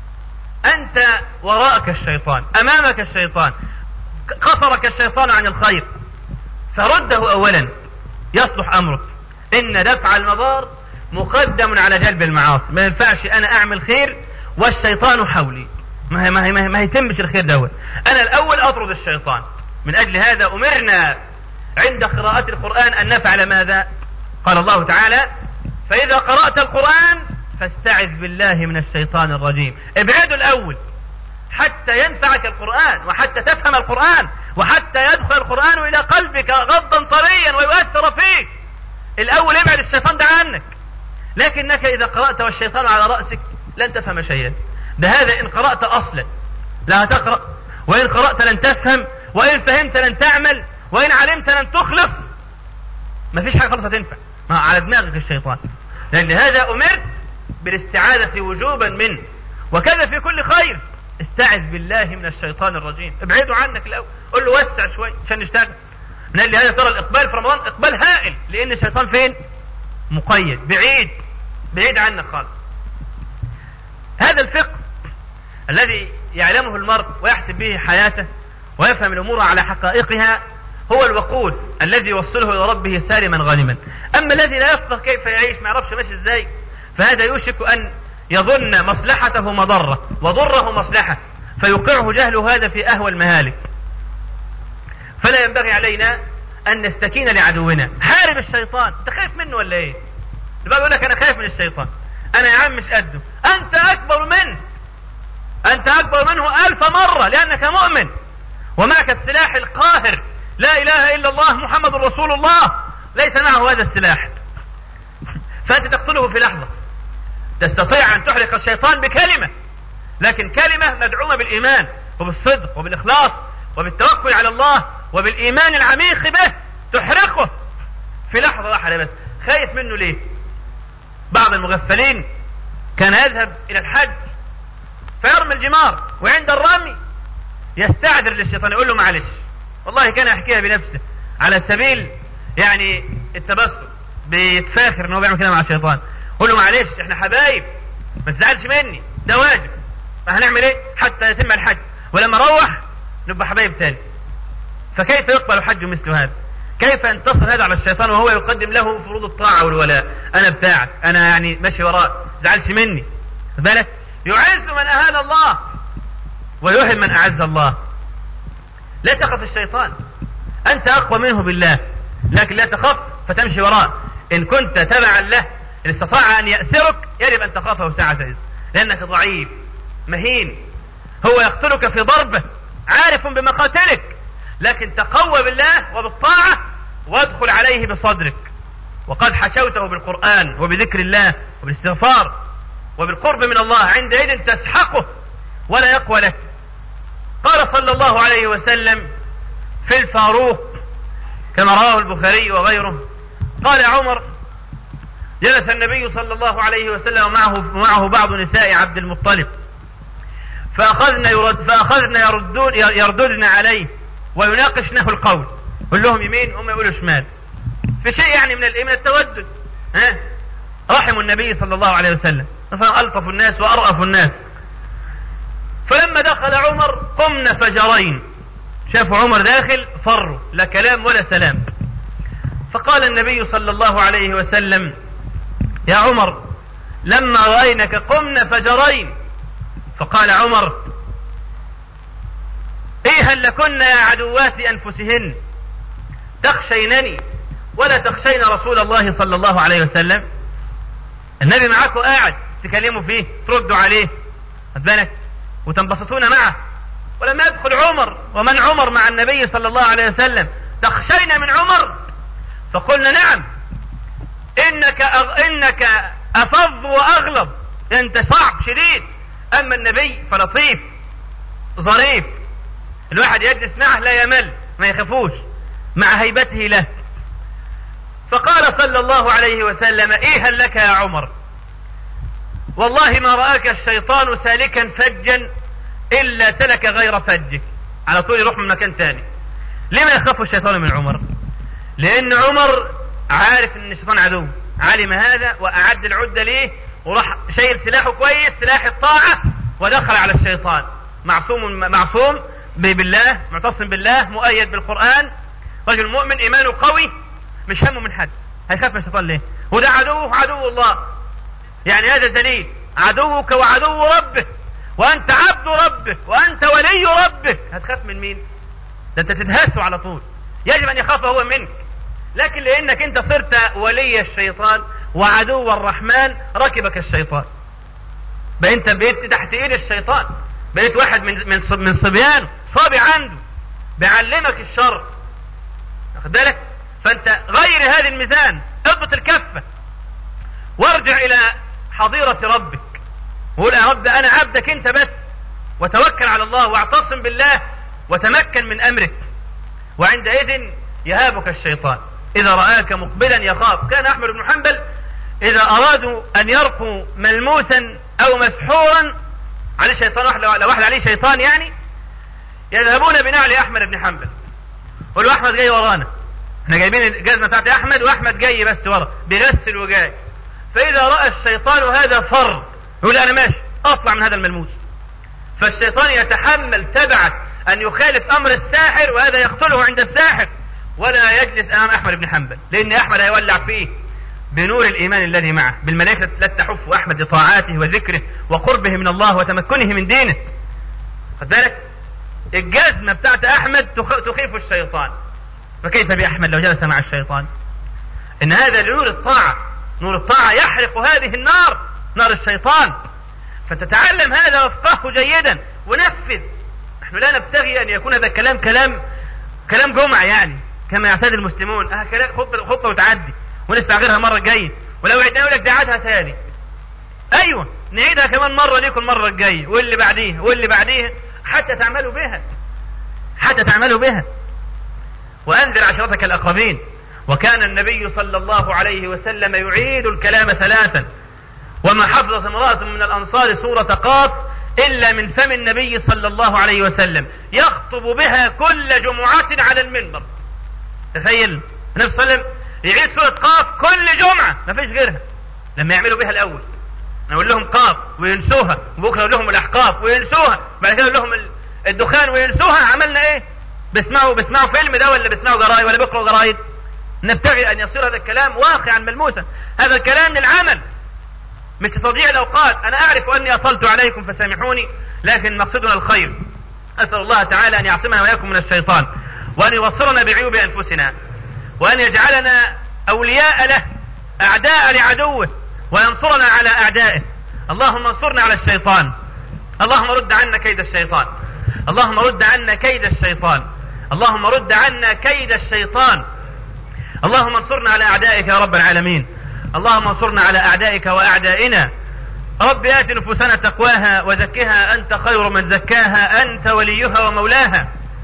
انت وراءك الشيطان، امامك الشيطان، قصرك الشيطان عن الخير، فرده اولا يصلح امرك. ان دفع المضار مقدم على جلب المعاصي، ما ينفعش انا اعمل خير والشيطان حولي، ما هي ما هي ما يتمش الخير دوت، انا الاول اطرد الشيطان. من اجل هذا امرنا عند قراءة القرآن ان نفعل ماذا؟ قال الله تعالى: فاذا قرأت القرآن فاستعذ بالله من الشيطان الرجيم. ابعده الاول حتى ينفعك القرآن، وحتى تفهم القرآن، وحتى يدخل القرآن الى قلبك غضا طريا ويؤثر فيك. الاول ابعد الشيطان ده عنك، لكنك اذا قرأت والشيطان على رأسك لن تفهم شيئا. ده هذا ان قرأت اصلا لا تقرأ، وان قرأت لن تفهم، وان فهمت لن تعمل، وان علمت لن تخلص، ما فيش حاجة خالص هتنفع، ما على دماغك الشيطان. لان هذا امرت بالاستعاذة وجوبا منه، وكذا في كل خير. استعذ بالله من الشيطان الرجيم، ابعده عنك الاول، قل له وسع شوي عشان نشتغل. من اللي هذا ترى الاقبال في رمضان اقبال هائل، لان الشيطان فين؟ مقيد بعيد بعيد عنك خالص. هذا الفقه الذي يعلمه المرء ويحسب به حياته ويفهم الأمور على حقائقها هو الوقود الذي يوصله إلى ربه سالما غانما. أما الذي لا يفقه كيف يعيش، ما يعرفش ماشي ازاي، فهذا يوشك أن يظن مصلحته مضرة وضره مصلحة، فيوقعه جهل هذا في أهوى المهالك. فلا ينبغي علينا أن نستكين لعدونا. حارب الشيطان. أنت خايف منه ولا إيه؟ اللي بقى يقول لك أنا خايف من الشيطان، أنا يا عم مش قده. أنت أكبر منه، أنت أكبر منه ألف مرة، لأنك مؤمن ومعك السلاح القاهر لا إله إلا الله محمد رسول الله، ليس معه هذا السلاح. فأنت تقتله في لحظة. تستطيع أن تحرق الشيطان بكلمة، لكن كلمة مدعومة بالإيمان وبالصدق وبالإخلاص وبالتوكل على الله وبالإيمان العميق به تحرقه في لحظة واحدة بس. خايف منه ليه؟ بعض المغفلين كان يذهب إلى الحج فيرمي الجمار، وعند الرمي يستعذر للشيطان، يقول له معلش، والله كان يحكيها بنفسه على سبيل يعني التبسم، بيتفاخر انه بيعمل كده مع الشيطان. يقول له معلش احنا حبايب، ما تزعلش مني، ده واجب، هنعمل ايه حتى يتم الحج، ولما روح نبقى حبايب تاني. فكيف يقبل حج مثل هذا؟ كيف ينتصر هذا على الشيطان وهو يقدم له فروض الطاعة والولاء؟ انا بتاعك، انا يعني ماشي وراك، تزعلش مني. بالك يعز من اهان الله ويهن من اعز الله. لا تخف الشيطان، انت اقوى منه بالله، لكن لا تخف فتمشي وراء. ان كنت تبعا له ان استطاع ان يأسرك يجب ان تخافه ساعة إذ، لانك ضعيف مهين. هو يقتلك في ضربه، عارف بمقاتلك، لكن تقوى بالله وبالطاعة وادخل عليه بصدرك، وقد حشوته بالقرآن وبذكر الله وبالاستغفار وبالقرب من الله، عندئذ تسحقه ولا يقوى لك. قال صلى الله عليه وسلم في الفاروق كما رواه البخاري وغيره، قال عمر: جلس النبي صلى الله عليه وسلم ومعه, معه بعض نساء عبد المطلب، فأخذنا, يرد فأخذنا يردون يرددن عليه ويناقشنه القول، قل لهم يمين هم يقولوا شمال، في شيء يعني من من التودد. ها رحموا النبي صلى الله عليه وسلم، فألطف الناس وأرأف الناس. فلما دخل عمر قمنا فجرين، شافوا عمر داخل فروا، لا كلام ولا سلام. فقال النبي صلى الله عليه وسلم: يا عمر لما رأينك قمنا فجرين. فقال عمر: ايها لكن يا عدوات انفسهن، تخشينني ولا تخشين رسول الله صلى الله عليه وسلم. النبي معاكم قاعد تكلموا فيه، تردوا عليه، خد بالك، وتنبسطون معه. ولما يدخل عمر ومن عمر مع النبي صلى الله عليه وسلم: تخشين من عمر؟ فقلنا: نعم، انك أغ... انك افظ واغلظ، انت صعب شديد، اما النبي فلطيف ظريف، الواحد يجلس معه لا يمل، ما يخافوش مع هيبته له. فقال صلى الله عليه وسلم: ايها لك يا عمر، والله ما رآك الشيطان سالكا فجا الا سلك غير فجك، على طول يروح من مكان تاني. لما يخاف الشيطان من عمر؟ لان عمر عارف ان الشيطان عدو، علم هذا واعد العدة ليه، وراح شايل سلاحه كويس، سلاح الطاعة، ودخل على الشيطان. معصوم معصوم بالله، معتصم بالله، مؤيد بالقرآن، رجل مؤمن ايمانه قوي، مش همه من حد، هيخاف من الشيطان ليه؟ وده عدوه عدو الله، يعني هذا دليل عدوك وعدو ربك، وانت عبد ربك وانت ولي ربك، هتخاف من مين؟ ده انت تدهسه على طول. يجب ان يخاف هو منك، لكن لانك انت صرت ولي الشيطان وعدو الرحمن ركبك الشيطان، بقى انت بقيت تحت ايد الشيطان، بقيت واحد من من من صبيانه، صابي عنده، بيعلمك الشر، واخد بالك؟ فانت غير هذه الميزان، اضبط الكفة وارجع الى حظيرة ربك، وقول: يا رب انا عبدك انت بس، وتوكل على الله واعتصم بالله وتمكن من امرك. وعندئذ يهابك الشيطان اذا رآك مقبلا يخاف. كان احمد بن حنبل اذا ارادوا ان يرقوا ملموسا او مسحورا عليه شيطان، واحد لو واحد عليه شيطان يعني، يذهبون بنعل احمد بن حنبل، يقولوا: احمد جاي ورانا، احنا جايبين الجزمة بتاعت احمد واحمد جاي بس ورا بيغسل وجاي، فاذا رأى الشيطان هذا فر، يقول انا ماشي اطلع من هذا الملموس. فالشيطان يتحمل تبعة ان يخالف امر الساحر، وهذا يقتله عند الساحر، ولا يجلس امام احمد بن حنبل، لان احمد هيولع فيه بنور الايمان الذي معه، بالملائكة التي تحف احمد لطاعاته وذكره وقربه من الله وتمكنه من دينه. خد بالك، الجزمة بتاعت احمد تخيف الشيطان، فكيف بأحمد لو جلس مع الشيطان؟ إن هذا لنور الطاعة، نور الطاعة يحرق هذه النار، نار الشيطان. فتتعلم هذا وافقهه جيدا ونفذ. نحن لا نبتغي أن يكون هذا الكلام كلام كلام جمعة، يعني كما يعتاد المسلمون، اه كلام خطة خطة وتعدي ونستعغرها مرة الجاية، ولو عدنا يقول لك دي عادها ثاني. أيوة نعيدها كمان مرة ليكم المرة الجاية واللي بعديها واللي بعديها حتى تعملوا بها، حتى تعملوا بها. وأنذر عشيرتك الأقربين. وكان النبي صلى الله عليه وسلم يعيد الكلام ثلاثا، وما حفظت امرأة من الأنصار سورة قاف إلا من فم النبي صلى الله عليه وسلم يخطب بها كل جمعة على المنبر. تخيل النبي صلى الله عليه وسلم يعيد سورة قاف كل جمعة، ما فيش غيرها. لما يعملوا بها الأول نقول لهم قاف وينسوها، وبكرة نقول لهم الأحقاف وينسوها، بعد كده نقول لهم الدخان وينسوها. عملنا ايه؟ بيسمعوا بيسمعوا فيلم ده ولا بيسمعوا جرايد ولا بيقرأوا جرايد؟ نبتغي ان يصير هذا الكلام واقعا ملموسا، هذا الكلام للعمل مش تضييع الاوقات. انا اعرف اني اطلت عليكم فسامحوني، لكن مقصدنا الخير. اسال الله تعالى ان يعصمنا واياكم من الشيطان، وان يبصرنا بعيوب انفسنا، وان يجعلنا اولياء له اعداء لعدوه، وينصرنا على اعدائه. اللهم انصرنا على الشيطان، اللهم رد عنا كيد الشيطان، اللهم رد عنا كيد الشيطان، اللهم رد عنا كيد الشيطان. اللهم انصرنا على اعدائك يا رب العالمين، اللهم انصرنا على اعدائك واعدائنا. رب آت نفوسنا تقواها وزكها انت خير من زكاها، انت وليها ومولاها.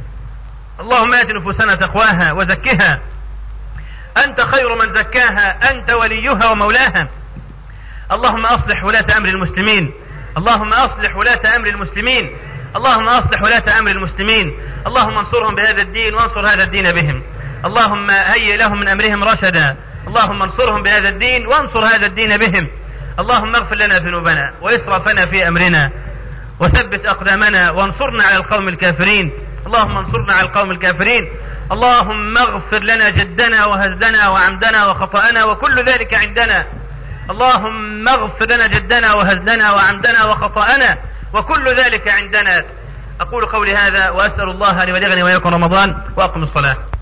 اللهم آت نفوسنا تقواها وزكها انت خير من زكاها، انت وليها ومولاها. اللهم اصلح ولاة امر المسلمين، اللهم اصلح ولاة امر المسلمين، اللهم اصلح ولاة امر المسلمين. اللهم انصرهم بهذا الدين وانصر هذا الدين بهم. اللهم هيئ لهم من امرهم رشدا، اللهم انصرهم بهذا الدين وانصر هذا الدين بهم. اللهم اغفر لنا ذنوبنا واسرافنا في امرنا، وثبت اقدامنا وانصرنا على القوم الكافرين. اللهم انصرنا على القوم الكافرين. اللهم اغفر لنا جدنا وهزلنا وعمدنا وخطأنا وكل ذلك عندنا. اللهم اغفر لنا جدنا وهزلنا وعمدنا وخطأنا وكل ذلك عندنا. أقول قولي هذا وأسأل الله أن يبلغني وإياكم رمضان، وأقم الصلاة.